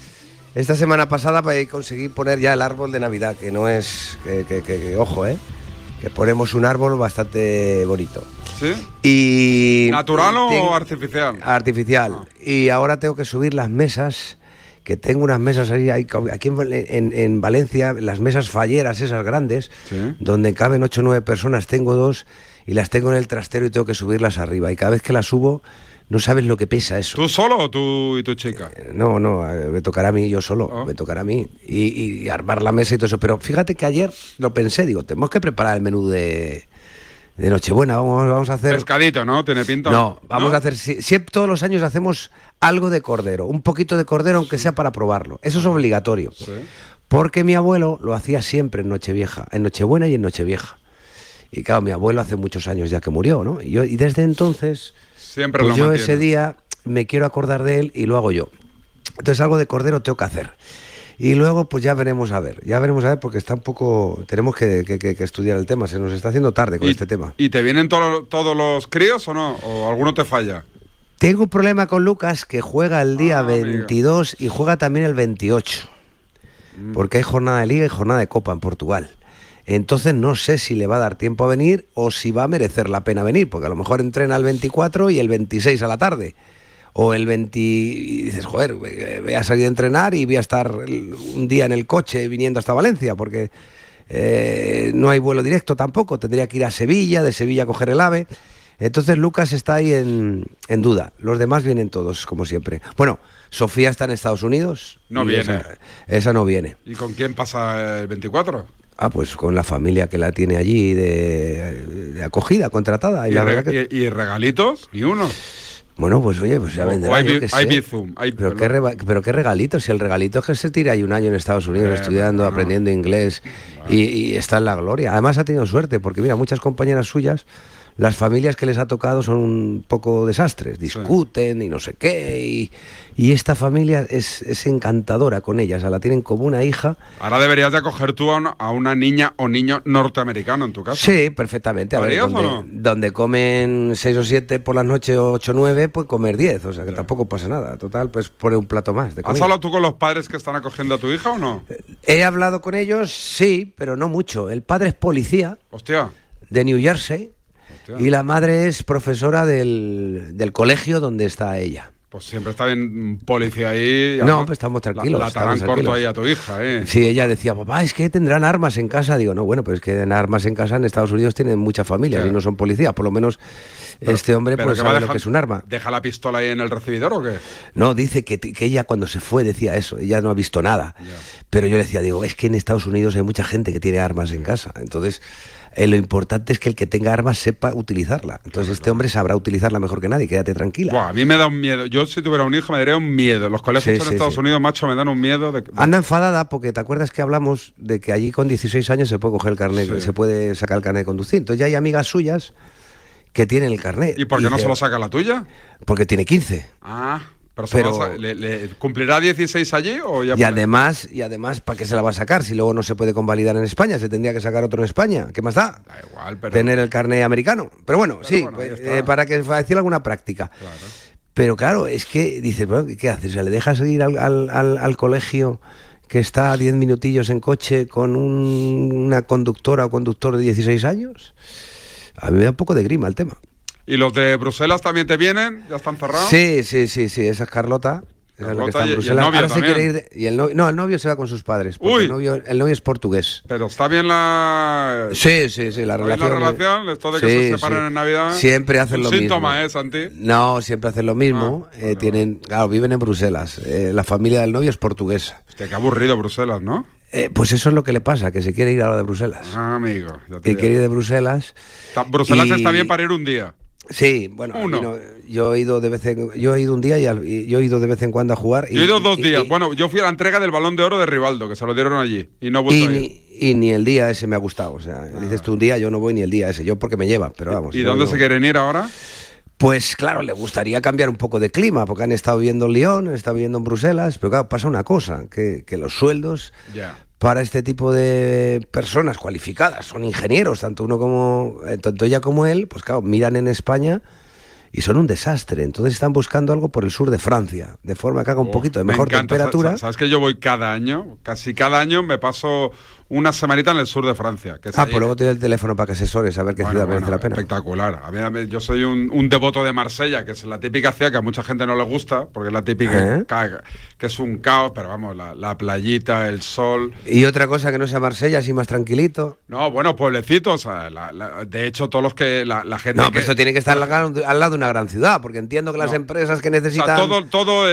pasada conseguí poner ya el árbol de Navidad, que no es... ojo, que ponemos un árbol bastante bonito. ¿Sí? Y ¿Natural o artificial? Artificial. Y ahora tengo que subir las mesas, que tengo unas mesas ahí aquí en Valencia, las mesas falleras, esas grandes, ¿sí?, donde caben 8 o 9 personas, tengo 2 y las tengo en el trastero y tengo que subirlas arriba. Y cada vez que las subo, no sabes lo que pesa eso. ¿Tú solo o tú y tu chica? No, me tocará a mí, yo solo, me tocará a mí. Y armar la mesa y todo eso. Pero fíjate que ayer lo pensé, digo, tenemos que preparar el menú de Nochebuena, vamos a hacer... Pescadito, ¿no? ¿Tiene pinta? No, vamos a hacer... Siempre, todos los años hacemos algo de cordero, un poquito de cordero, aunque sea para probarlo. Eso es obligatorio. Sí. Porque mi abuelo lo hacía siempre en Nochevieja, en Nochebuena y en Nochevieja. Y claro, mi abuelo hace muchos años ya que murió, ¿no? Y desde entonces... Siempre pues lo yo mantiene. Ese día me quiero acordar de él y lo hago yo. Entonces algo de cordero tengo que hacer. Y luego pues ya veremos a ver porque está un poco... Tenemos que estudiar el tema, se nos está haciendo tarde con este tema. ¿Y te vienen todos los críos o no? ¿O alguno te falla? Tengo un problema con Lucas, que juega el día 22 y juega también el 28. Porque hay jornada de Liga y jornada de Copa en Portugal. Entonces no sé si le va a dar tiempo a venir o si va a merecer la pena venir, porque a lo mejor entrena el 24 y el 26 a la tarde. O el 20 y dices, joder, voy a salir a entrenar y voy a estar un día en el coche viniendo hasta Valencia, porque no hay vuelo directo tampoco, tendría que ir a Sevilla, de Sevilla a coger el AVE. Entonces Lucas está ahí en duda, los demás vienen todos, como siempre. Bueno, Sofía está en Estados Unidos. No viene. Esa no viene. ¿Y con quién pasa el 24? Ah, pues con la familia que la tiene allí de acogida, contratada. ¿Y regalitos? ¿Ni uno? Bueno, pues oye, pues ya vendrá. Hay Bizum. Pero qué regalito, si el regalito es que se tira ahí un año en Estados Unidos estudiando, aprendiendo inglés y está en la gloria. Además ha tenido suerte, porque mira, muchas compañeras suyas las familias que les ha tocado son un poco desastres, discuten y no sé qué, y esta familia es encantadora con ella, o sea, la tienen como una hija. Ahora deberías de acoger tú a una niña o niño norteamericano en tu casa. Sí, perfectamente. A ver, donde comen 6 o 7 por la noche, 8 o 9, pues comer 10, o sea que tampoco pasa nada. Total, pues pone un plato más de comida. ¿Has hablado tú con los padres que están acogiendo a tu hija o no? He hablado con ellos, sí, pero no mucho. El padre es policía. Hostia. De New Jersey. Y la madre es profesora del colegio donde está ella. Pues siempre está bien policía ahí. No, pues estamos tranquilos. La atarán corto ahí a tu hija, ¿eh? Sí, ella decía, papá, es que tendrán armas en casa. Digo, no, bueno, pues es que armas en casa en Estados Unidos tienen muchas familias y no son policías. Por lo menos este hombre pues sabe lo que es un arma. ¿Deja la pistola ahí en el recibidor o qué? No, dice que ella cuando se fue decía eso. Ella no ha visto nada. Pero yo le decía, digo, es que en Estados Unidos hay mucha gente que tiene armas en casa. Entonces... lo importante es que el que tenga armas sepa utilizarla. Entonces este hombre sabrá utilizarla mejor que nadie, quédate tranquila. Buah, a mí me da un miedo. Yo si tuviera un hijo me daría un miedo. Los colegios en Estados Unidos, macho, me dan un miedo. Anda enfadada porque te acuerdas que hablamos de que allí con 16 años se puede coger el carnet, se puede sacar el carnet de conducir. Entonces ya hay amigas suyas que tienen el carnet. ¿Y por qué no se lo saca la tuya? Porque tiene 15. Ah, pero ¿le cumplirá 16 allí o ya? Y además, ¿para qué se la va a sacar? Si luego no se puede convalidar en España, se tendría que sacar otro en España. ¿Qué más da? Da igual, pero... Tener el carnet americano. Pero bueno, para decir alguna práctica. Claro. Pero claro, es que dices, bueno, ¿qué haces? O sea, ¿le dejas ir al colegio que está a 10 minutillos en coche con una conductora o conductor de 16 años? A mí me da un poco de grima el tema. ¿Y los de Bruselas también te vienen? ¿Ya están cerrados? Sí, esa es Carlota. Esa es la que está en Bruselas. ¿Y el novio también? El novio se va con sus padres. Uy. El novio es portugués. Pero está bien la... Sí, la relación. ¿La relación? Esto de que se separen en Navidad... Siempre hacen lo mismo. Síntoma, Santi? No, siempre hacen lo mismo. Viven en Bruselas. La familia del novio es portuguesa. Hostia, qué aburrido Bruselas, ¿no? Pues eso es lo que le pasa, que se quiere ir ahora de Bruselas. Ah, amigo. Que quiere ir de Bruselas. Bruselas está bien para ir un día. Sí, bueno, yo he ido un día y yo he ido de vez en cuando a jugar. Yo he ido 2 días. Bueno, yo fui a la entrega del Balón de Oro de Rivaldo, que se lo dieron allí y no he vuelto a ir. Y ni el día ese me ha gustado. O sea, dices tú un día, yo no voy ni el día ese, yo porque me llevan, pero vamos. ¿Y dónde se quieren ir ahora? Pues claro, le gustaría cambiar un poco de clima, porque han estado viviendo en Lyon, han estado viviendo en Bruselas, pero claro, pasa una cosa, que los sueldos... para este tipo de personas cualificadas, son ingenieros, tanto ella como él, pues claro, miran en España y son un desastre. Entonces están buscando algo por el sur de Francia, de forma que haga un poquito de mejor temperatura. ¿Sabes que yo voy cada año? Casi cada año me paso una semanita en el sur de Francia. Que pues luego te doy el teléfono para que asesores a ver qué ciudad merece la pena. Espectacular. A mí, yo soy un devoto de Marsella, que es la típica ciudad que a mucha gente no le gusta, porque es la típica que es un caos, pero vamos, la playita, el sol. Y otra cosa que no sea Marsella, así más tranquilito. No, bueno, pueblecitos. De hecho, todos los que la gente... No, pero esto tiene que estar al lado de una gran ciudad, porque entiendo que las empresas que necesitan... O sea, todo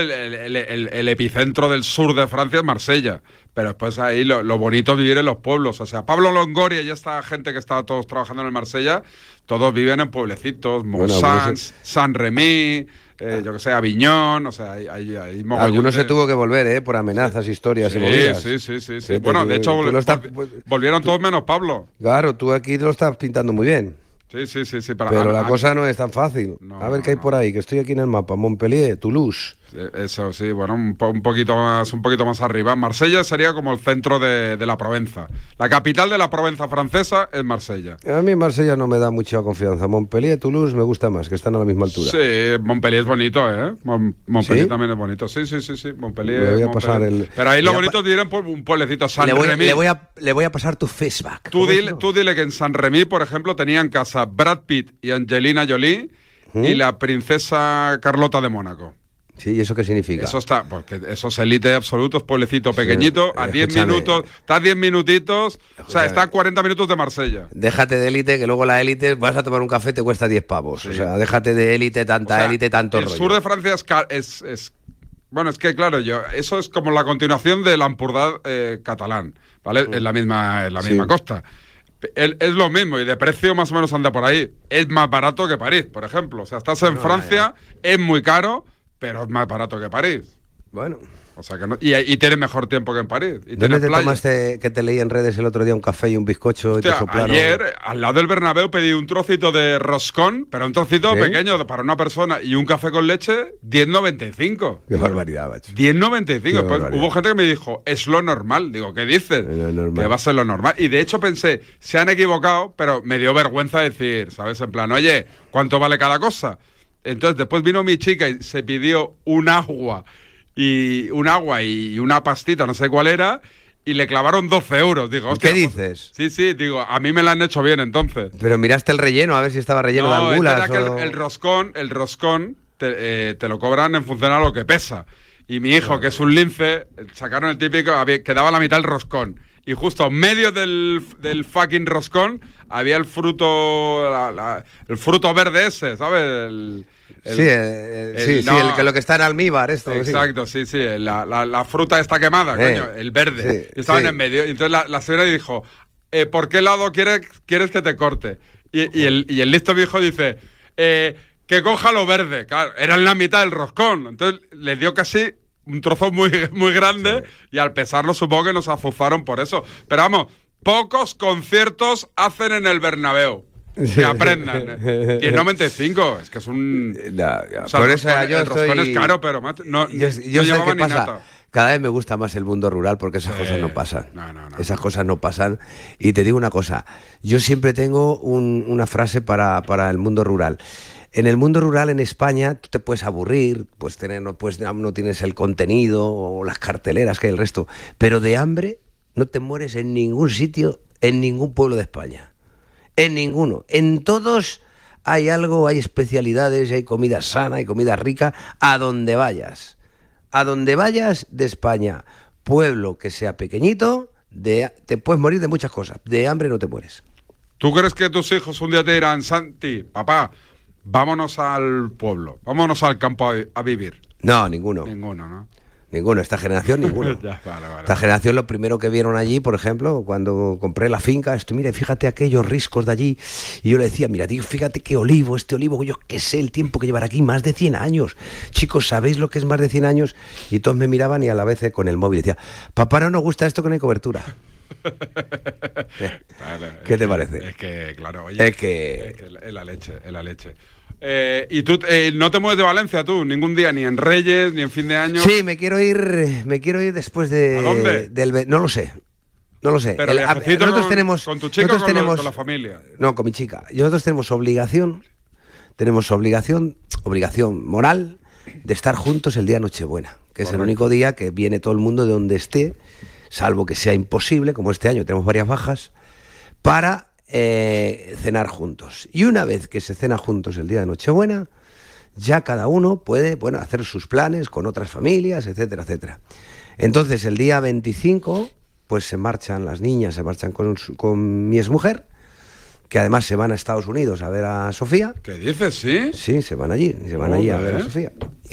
el epicentro del sur de Francia es Marsella. Pero después ahí lo bonito es vivir en los pueblos. O sea, Pablo Longoria y esta gente que está todos trabajando en el Marsella, todos viven en pueblecitos, Montsants, Saint-Rémy, yo que sé, Aviñón, o sea, hay algunos se tuvo que volver, por amenazas, historias y movidas. Sí. Bueno, de hecho, volvieron todos menos Pablo. Claro, tú aquí lo estás pintando muy bien. Sí. Pero la cosa no es tan fácil. A ver qué hay por ahí, que estoy aquí en el mapa. Montpellier, Toulouse. Eso sí, bueno, un poquito más arriba. Marsella sería como el centro de la Provenza. La capital de la Provenza francesa es Marsella. A mí Marsella no me da mucha confianza. Montpellier, Toulouse me gusta más, que están a la misma altura. Sí, Montpellier es bonito, ¿eh? Montpellier también es bonito. Sí. Montpellier. Le voy a pasar Pero ahí lo bonito dirán un pueblecito, Saint-Rémy. Le voy a pasar tu feedback. Tú dile que en Saint-Rémy, por ejemplo, tenían casa Brad Pitt y Angelina Jolie y la princesa Carlota de Mónaco. Sí, ¿y eso qué significa? Eso está, porque eso es élite absoluto, es pueblecito pequeñito, a 10 minutos, está a 10 minutitos, o sea, está a 40 minutos de Marsella. Déjate de élite, que luego la élite, vas a tomar un café, te cuesta 10 pavos. Sí. O sea, déjate de élite, élite, tanto rollo. El sur de Francia es bueno, es que claro, eso es como la continuación del Ampurdá catalán, ¿vale? Es la misma costa. Es lo mismo y de precio más o menos anda por ahí. Es más barato que París, por ejemplo. O sea, estás en Francia, es muy caro, pero es más barato que París. Bueno. O sea que no, y tienes mejor tiempo que en París. Y ¿Dónde te playa. tomaste, que te leí en redes el otro día, un café y un bizcocho? Hostia, y te soplaron? ayer, al lado del Bernabéu, pedí un trocito de roscón, pero un trocito ¿Sí? pequeño para una persona, y un café con leche, 10,95. Qué barbaridad, macho. 10,95. Pues barbaridad. hubo gente que me dijo, es lo normal. Digo, ¿qué dices? normal. Que va a ser lo normal. Y de hecho pensé, se han equivocado, pero me dio vergüenza decir, ¿sabes? En plan, oye, ¿cuánto vale cada cosa? Entonces después vino mi chica y se pidió un agua y una pastita, no sé cuál era, y le clavaron 12 euros. Digo, hostia, ¿Qué dices? Sí, digo, a mí me la han hecho bien entonces. Pero miraste el relleno, a ver si estaba relleno de No, es angulas. verdad que el roscón te lo cobran en función a lo que pesa. Y mi hijo, que es un lince, sacaron el típico, que daba la mitad el roscón. Y justo en medio del fucking roscón había el fruto, el fruto verde ese, ¿sabes? Lo que está en almíbar, esto. Exacto, sí, la fruta está quemada, coño, el verde. Y estaban en medio. Y entonces la señora dijo, ¿por qué lado quieres que te corte? Y el listo viejo dice, que coja lo verde. Claro, era en la mitad del roscón. Entonces le dio casi un trozo muy, muy grande y al pesarlo supongo que nos azuzaron por eso. Pero vamos, pocos conciertos hacen en el Bernabéu. Que aprendan. 10,95. Es que es un... o sea, por eso el roscón es caro, pero no yo sé llevaba qué ni pasa. nata. Cada vez me gusta más el mundo rural porque esas cosas no pasan. Esas cosas no pasan. Y te digo una cosa, yo siempre tengo una frase para el mundo rural. En el mundo rural en España tú te puedes aburrir, no tienes el contenido o las carteleras que hay el resto, pero de hambre no te mueres en ningún sitio, en ningún pueblo de España. En ninguno. En todos hay algo, hay especialidades, hay comida sana, hay comida rica, a donde vayas. A donde vayas de España, pueblo que sea pequeñito, te puedes morir de muchas cosas. De hambre no te mueres. ¿Tú crees que tus hijos un día te dirán, Santi, papá, vámonos al pueblo, vámonos al campo a vivir? No, ninguno. Ninguno, ¿no? Ninguno, esta generación ninguno. Vale. Esta generación lo primero que vieron allí, por ejemplo, cuando compré la finca, mira, fíjate aquellos riscos de allí. Y yo le decía, mira, tío, fíjate qué olivo, este olivo, yo qué sé, el tiempo que llevará aquí, más de 100 años. Chicos, ¿sabéis lo que es más de 100 años? Y todos me miraban y a la vez con el móvil decía, papá, no nos gusta esto que no hay cobertura. ¿Qué te parece? Es que, claro, oye, es que es la leche. ¿Y tú no te mueves de Valencia tú? Ningún día, ni en Reyes, ni en fin de año. Sí, me quiero ir después de... ¿A dónde? No lo sé. Pero nosotros tenemos... ¿Con tu chica o con la familia? No, con mi chica. Nosotros tenemos obligación moral de estar juntos el día de Nochebuena, que es el único día que viene todo el mundo de donde esté, salvo que sea imposible, como este año tenemos varias bajas, para cenar juntos. Y una vez que se cena juntos el día de Nochebuena, ya cada uno puede, hacer sus planes con otras familias, etcétera, etcétera. Entonces el día 25, pues se marchan las niñas, se marchan con mi exmujer, que además se van a Estados Unidos a ver a Sofía. ¿Qué dices, sí? Sí, se van allí a ver a Sofía.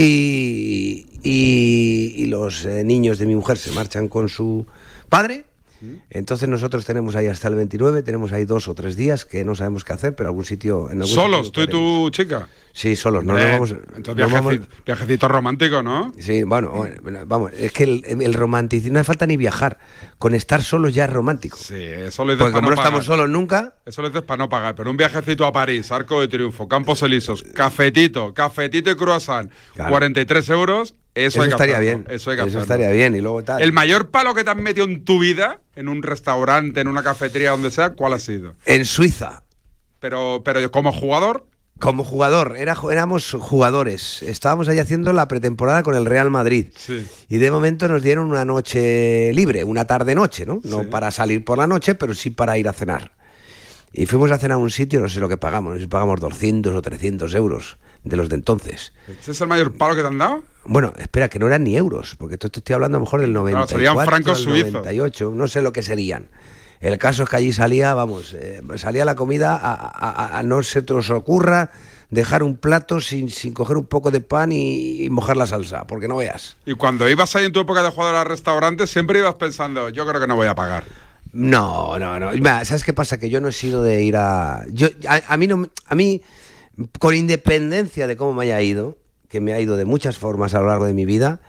Y los niños de mi mujer se marchan con su padre. Entonces nosotros tenemos ahí hasta el 29, tenemos ahí 2 o 3 días que no sabemos qué hacer, pero algún sitio... ¿Solos, tú y tu chica? Sí, solos. No nos vamos, entonces viajecito romántico, ¿no? Sí, bueno, vamos, es que el romanticismo, no hace falta ni viajar, con estar solos ya es romántico. Sí, eso lo dices porque como no estamos solos nunca... Eso lo dices para no pagar, pero un viajecito a París, Arco de Triunfo, Campos Elíseos, cafetito y croissant, claro. 43 euros... Eso estaría bien. Eso estaría bien. Y luego tal. ¿El mayor palo que te has metido en tu vida, en un restaurante, en una cafetería, donde sea, cuál ha sido? En Suiza. Pero como jugador. Como jugador, éramos jugadores. Estábamos ahí haciendo la pretemporada con el Real Madrid. Sí. Y de momento nos dieron una noche libre, una tarde-noche, ¿no? No para salir por la noche, pero sí para ir a cenar. Y fuimos a cenar a un sitio, no sé lo que pagamos, no sé si pagamos 200 o 300 euros de los de entonces. ¿Ese es el mayor palo que te han dado? Bueno, espera, que no eran ni euros, porque esto te estoy hablando a lo mejor del 94, serían francos suizos. 98, no sé lo que serían. El caso es que allí salía, salía la comida a no se te os ocurra dejar un plato sin coger un poco de pan y mojar la salsa, porque no veas. Y cuando ibas ahí en tu época de jugador al restaurante, siempre ibas pensando, yo creo que no voy a pagar. No. Mira, ¿sabes qué pasa? Que yo no he sido de ir a mí, con independencia de cómo me haya ido, que me ha ido de muchas formas a lo largo de mi vida,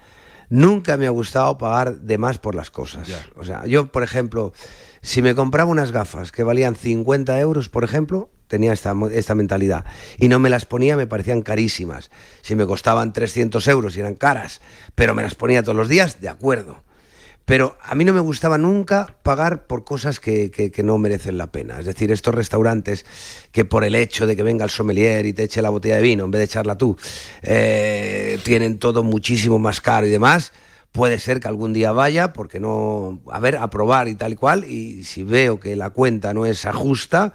Nunca me ha gustado pagar de más por las cosas. O sea, yo, por ejemplo, si me compraba unas gafas que valían 50 euros, por ejemplo, tenía esta mentalidad, y no me las ponía, me parecían carísimas. Si me costaban 300 euros y eran caras, pero me las ponía todos los días, de acuerdo. Pero a mí no me gustaba nunca pagar por cosas que no merecen la pena. Es decir, estos restaurantes que por el hecho de que venga el sommelier y te eche la botella de vino en vez de echarla tú, tienen todo muchísimo más caro y demás. Puede ser que algún día vaya, porque no, a probar y tal y cual, y si veo que la cuenta no es justa,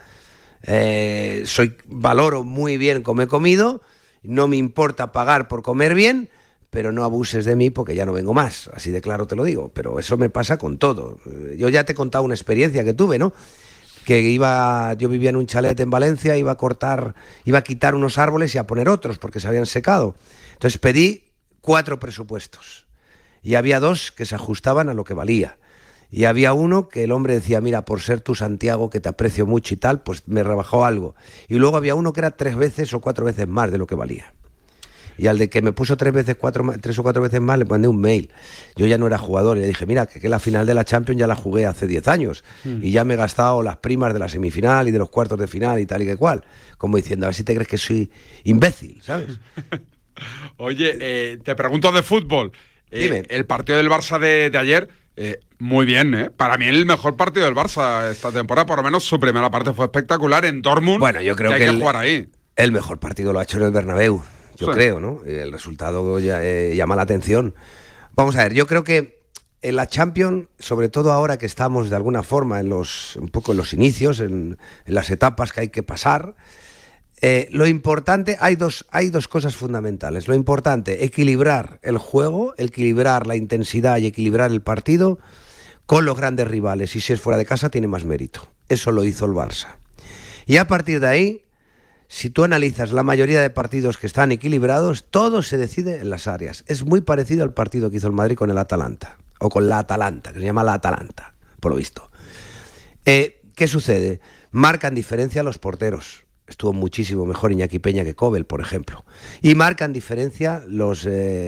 valoro muy bien cómo he comido, no me importa pagar por comer bien, pero no abuses de mí porque ya no vengo más, así de claro te lo digo, pero eso me pasa con todo. Yo ya te he contado una experiencia que tuve, ¿no? Que yo vivía en un chalet en Valencia, iba a quitar unos árboles y a poner otros porque se habían secado. Entonces pedí 4 presupuestos y había 2 que se ajustaban a lo que valía. Y había uno que el hombre decía, mira, por ser tú Santiago, que te aprecio mucho y tal, pues me rebajó algo. Y luego había uno que era 3 veces o 4 veces más de lo que valía. Y al de que me puso 3 o 4 veces más, le mandé un mail. Yo ya no era jugador y le dije, mira, que la final de la Champions ya la jugué hace 10 años y ya me he gastado las primas de la semifinal y de los cuartos de final y tal y que cual. Como diciendo, a ver si te crees que soy imbécil, ¿sabes? Oye, te pregunto de fútbol. Dime. El partido del Barça de ayer... muy bien, ¿eh? Para mí el mejor partido del Barça esta temporada, por lo menos su primera parte fue espectacular en Dortmund. Bueno, yo creo que hay que jugar ahí. El mejor partido lo ha hecho en el Bernabéu, yo creo, ¿no? El resultado llama la atención. Vamos a ver, yo creo que en la Champions, sobre todo ahora que estamos de alguna forma un poco en los inicios, en las etapas que hay que pasar, lo importante, hay dos cosas fundamentales. Lo importante, equilibrar el juego, equilibrar la intensidad y equilibrar el partido con los grandes rivales. Y si es fuera de casa, tiene más mérito. Eso lo hizo el Barça. Y a partir de ahí, si tú analizas la mayoría de partidos que están equilibrados, todo se decide en las áreas. Es muy parecido al partido que hizo el Madrid con el Atalanta, o con la Atalanta, que se llama la Atalanta, por lo visto. ¿Qué sucede? Marcan diferencia los porteros. Estuvo muchísimo mejor Iñaki Peña que Kobel, por ejemplo. Y marcan diferencia los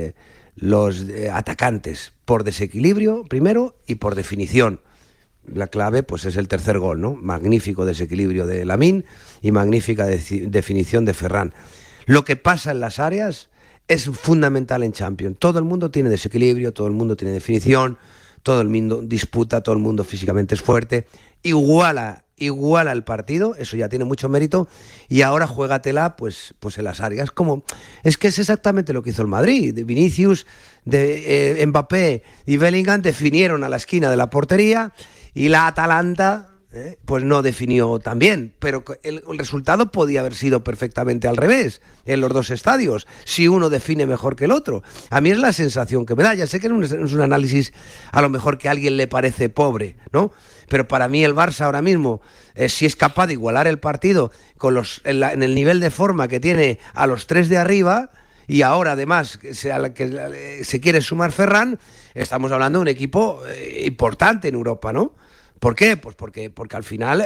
atacantes por desequilibrio, primero, y por definición. La clave pues es el tercer gol, ¿no? Magnífico desequilibrio de Lamine y magnífica definición de Ferran. Lo que pasa en las áreas es fundamental en Champions. Todo el mundo tiene desequilibrio, todo el mundo tiene definición, todo el mundo disputa, todo el mundo físicamente es fuerte. Iguala el partido, eso ya tiene mucho mérito, y ahora juégatela pues en las áreas. Es que es exactamente lo que hizo el Madrid. De Vinicius, de Mbappé y Bellingham definieron a la esquina de la portería, y la Atalanta pues no definió tan bien, pero el resultado podía haber sido perfectamente al revés en los dos estadios, si uno define mejor que el otro. A mí es la sensación que me da. Ya sé que no es un análisis a lo mejor que a alguien le parece pobre, ¿no? Pero para mí el Barça ahora mismo, si es capaz de igualar el partido en el nivel de forma que tiene a los 3 de arriba, y ahora además que se quiere sumar Ferran, estamos hablando de un equipo importante en Europa, ¿no? ¿Por qué? Pues porque al final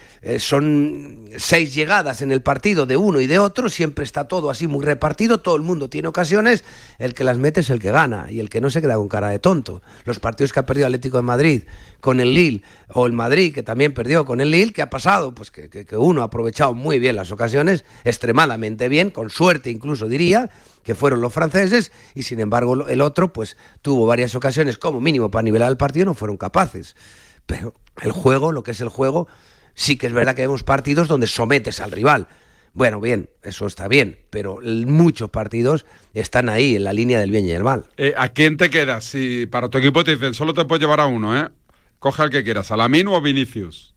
son 6 llegadas en el partido de uno y de otro, siempre está todo así muy repartido, todo el mundo tiene ocasiones, el que las mete es el que gana y el que no se queda con cara de tonto. Los partidos que ha perdido Atlético de Madrid con el Lille, o el Madrid que también perdió con el Lille, ¿qué ha pasado? Pues que uno ha aprovechado muy bien las ocasiones, extremadamente bien, con suerte incluso diría, que fueron los franceses, y sin embargo el otro pues tuvo varias ocasiones como mínimo para nivelar el partido, no fueron capaces. Pero el juego, lo que es el juego, sí que es verdad que vemos partidos donde sometes al rival. Bueno, bien, eso está bien, pero muchos partidos están ahí, en la línea del bien y el mal. ¿A quién te quedas? Si para tu equipo te dicen, solo te puedes llevar a uno, coge al que quieras, ¿a Lamine o a Vinicius?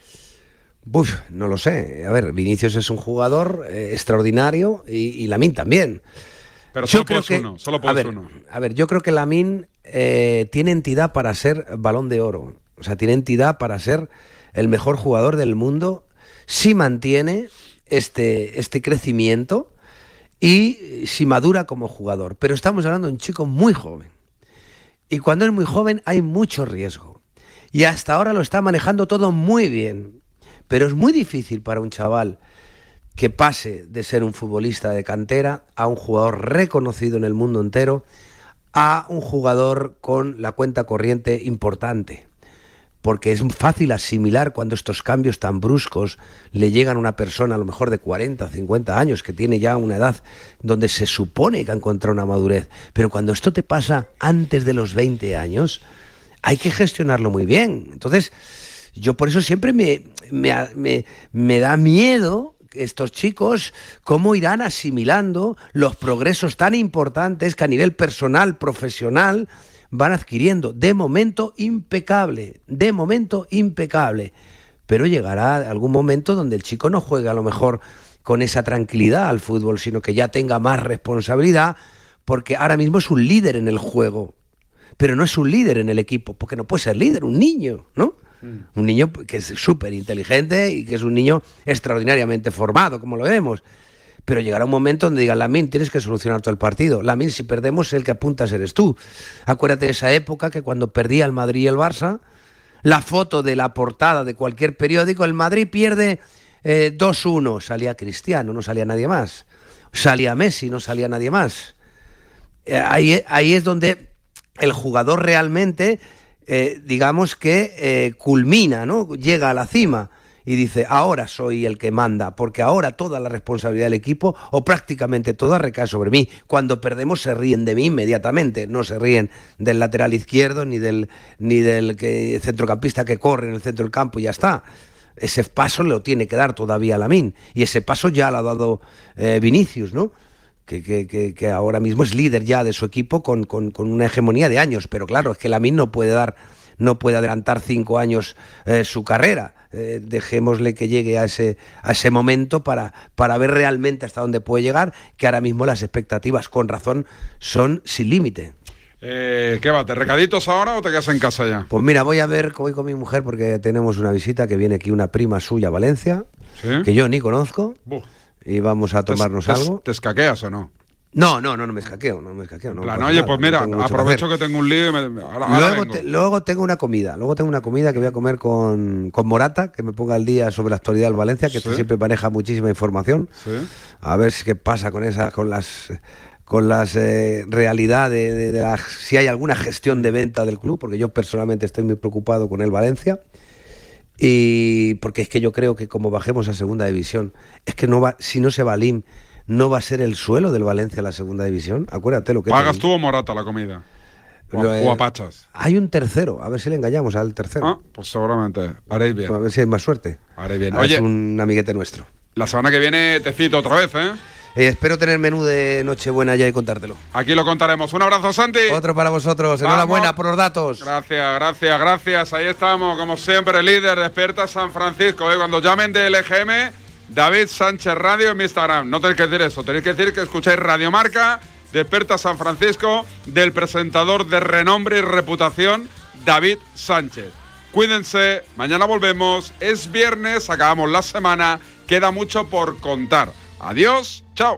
No lo sé. A ver, Vinicius es un jugador extraordinario y Lamine también. Pero solo puedes uno. A ver, yo creo que Lamine tiene entidad para ser Balón de Oro. O sea, tiene entidad para ser el mejor jugador del mundo si mantiene este crecimiento y si madura como jugador. Pero estamos hablando de un chico muy joven. Y cuando es muy joven hay mucho riesgo. Y hasta ahora lo está manejando todo muy bien. Pero es muy difícil para un chaval que pase de ser un futbolista de cantera a un jugador reconocido en el mundo entero a un jugador con la cuenta corriente importante. Porque es fácil asimilar cuando estos cambios tan bruscos le llegan a una persona a lo mejor de 40, 50 años, que tiene ya una edad donde se supone que ha encontrado una madurez. Pero cuando esto te pasa antes de los 20 años, hay que gestionarlo muy bien. Entonces, yo por eso siempre me da miedo estos chicos cómo irán asimilando los progresos tan importantes que a nivel personal, profesional, van adquiriendo. De momento impecable, pero llegará algún momento donde el chico no juegue a lo mejor con esa tranquilidad al fútbol, sino que ya tenga más responsabilidad, porque ahora mismo es un líder en el juego, pero no es un líder en el equipo, porque no puede ser líder, un niño, ¿no? Un niño que es súper inteligente y que es un niño extraordinariamente formado, como lo vemos. Pero llegará un momento donde digan, Lamine, tienes que solucionar todo el partido. Lamine, si perdemos, el que apuntas eres tú. Acuérdate de esa época que cuando perdía el Madrid y el Barça, la foto de la portada de cualquier periódico, el Madrid pierde 2-1. Salía Cristiano, no salía nadie más. Salía Messi, no salía nadie más. Ahí es donde el jugador realmente, digamos que culmina, ¿no? Llega a la cima. Y dice, ahora soy el que manda, porque ahora toda la responsabilidad del equipo, o prácticamente toda, recae sobre mí. Cuando perdemos se ríen de mí inmediatamente, no se ríen del lateral izquierdo ni del centrocampista que corre en el centro del campo y ya está. Ese paso lo tiene que dar todavía Lamine, y ese paso ya lo ha dado Vinicius, ¿no? Que ahora mismo es líder ya de su equipo con una hegemonía de años, pero claro, es que Lamine no puede adelantar 5 años su carrera. Dejémosle que llegue a ese momento para ver realmente hasta dónde puede llegar, que ahora mismo las expectativas, con razón, son sin límite. ¿Qué va? ¿Te recaditos ahora o te quedas en casa ya? Pues mira, voy con mi mujer porque tenemos una visita, que viene aquí una prima suya a Valencia, ¿sí? Que yo ni conozco. Y vamos a tomarnos algo. ¿Te escaqueas o no? No me escaqueo. No, claro, oye, pues mira, aprovecho que tengo un lío y luego tengo una comida que voy a comer con Morata, que me ponga al día sobre la actualidad del Valencia, que siempre maneja muchísima información. Sí. A ver qué pasa con las realidades si hay alguna gestión de venta del club, porque yo personalmente estoy muy preocupado con el Valencia. Y porque es que yo creo que como bajemos a segunda división, es que si no se va Lim, no va a ser el suelo del Valencia la segunda división. Acuérdate lo que... ¿Pagas tú o Morata la comida? ¿O a pachas? Hay un tercero, a ver si le engañamos al tercero. Pues seguramente. Haréis bien. A ver si hay más suerte. Haré bien. Oye, es un amiguete nuestro. La semana que viene te cito otra vez, ¿eh? Espero tener menú de Nochebuena ya y contártelo. Aquí lo contaremos. Un abrazo, Santi. Otro para vosotros. Enhorabuena por los datos. Gracias. Ahí estamos, como siempre, líder. Despierta San Francisco. Cuando llamen del EGM, David Sánchez Radio en mi Instagram. No tenéis que decir eso. Tenéis que decir que escucháis Radio Marca, Despierta San Francisco, del presentador de renombre y reputación, David Sánchez. Cuídense. Mañana volvemos. Es viernes. Acabamos la semana. Queda mucho por contar. Adiós, chao.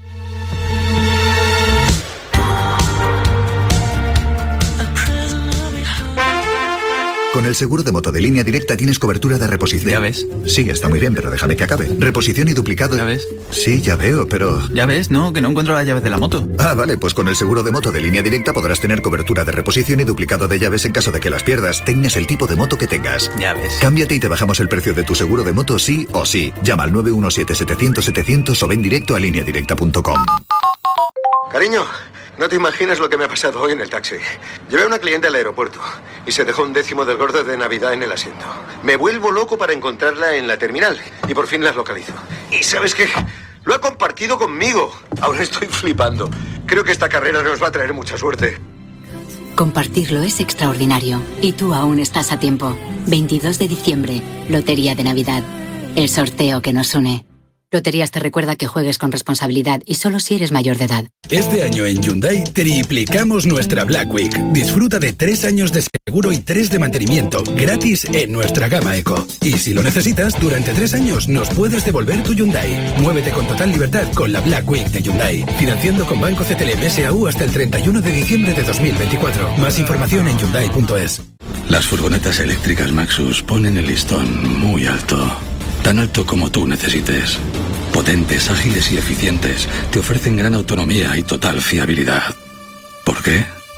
Con el seguro de moto de Línea Directa tienes cobertura de reposición. Ya ves. Sí, está muy bien, pero déjame que acabe. Reposición y duplicado. Ya ves. Sí, ya veo, pero... Ya ves, no, que no encuentro las llaves de la moto. Ah, vale, pues con el seguro de moto de Línea Directa podrás tener cobertura de reposición y duplicado de llaves en caso de que las pierdas, tengas el tipo de moto que tengas. Ya ves. Cámbiate y te bajamos el precio de tu seguro de moto sí o sí. Llama al 917-700-700 o ven directo a lineadirecta.com. Cariño, no te imaginas lo que me ha pasado hoy en el taxi. Llevé a una cliente al aeropuerto y se dejó un décimo del gordo de Navidad en el asiento. Me vuelvo loco para encontrarla en la terminal y por fin la localizo. ¿Y sabes qué? Lo ha compartido conmigo. Ahora estoy flipando. Creo que esta carrera nos va a traer mucha suerte. Compartirlo es extraordinario y tú aún estás a tiempo. 22 de diciembre, Lotería de Navidad. El sorteo que nos une. Loterías te recuerda que juegues con responsabilidad y solo si eres mayor de edad. Este año en Hyundai triplicamos nuestra Black Week. Disfruta de 3 años de seguro y 3 de mantenimiento gratis en nuestra gama Eco. Y si lo necesitas, durante 3 años nos puedes devolver tu Hyundai. Muévete con total libertad con la Black Week de Hyundai. Financiando con Banco CTLM S.A.U. hasta el 31 de diciembre de 2024. Más información en Hyundai.es. Las furgonetas eléctricas Maxus ponen el listón muy alto. Tan alto como tú necesites. Potentes, ágiles y eficientes. Te ofrecen gran autonomía y total fiabilidad. ¿Por qué?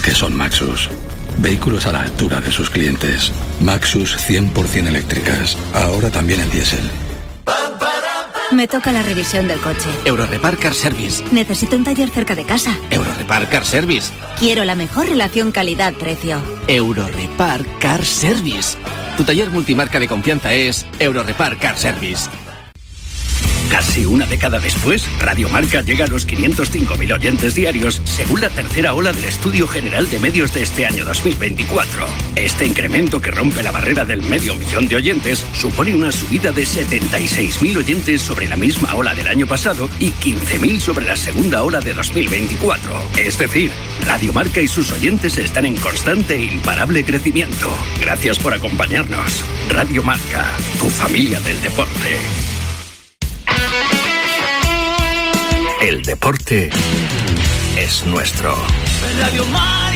que son Maxus. Vehículos a la altura de sus clientes. Maxus 100% eléctricas, ahora también en diésel. Me toca la revisión del coche. Eurorepar Car Service. Necesito un taller cerca de casa. Eurorepar Car Service. Quiero la mejor relación calidad-precio. Eurorepar Car Service. Tu taller multimarca de confianza es Eurorepar Car Service. Casi una década después, Radio Marca llega a los 505.000 oyentes diarios, según la tercera ola del Estudio General de Medios de este año 2024. Este incremento, que rompe la barrera del 500.000 de oyentes, supone una subida de 76.000 oyentes sobre la misma ola del año pasado y 15.000 sobre la segunda ola de 2024. Es decir, Radio Marca y sus oyentes están en constante e imparable crecimiento. Gracias por acompañarnos. Radio Marca, tu familia del deporte. El deporte es nuestro. Radio Marca.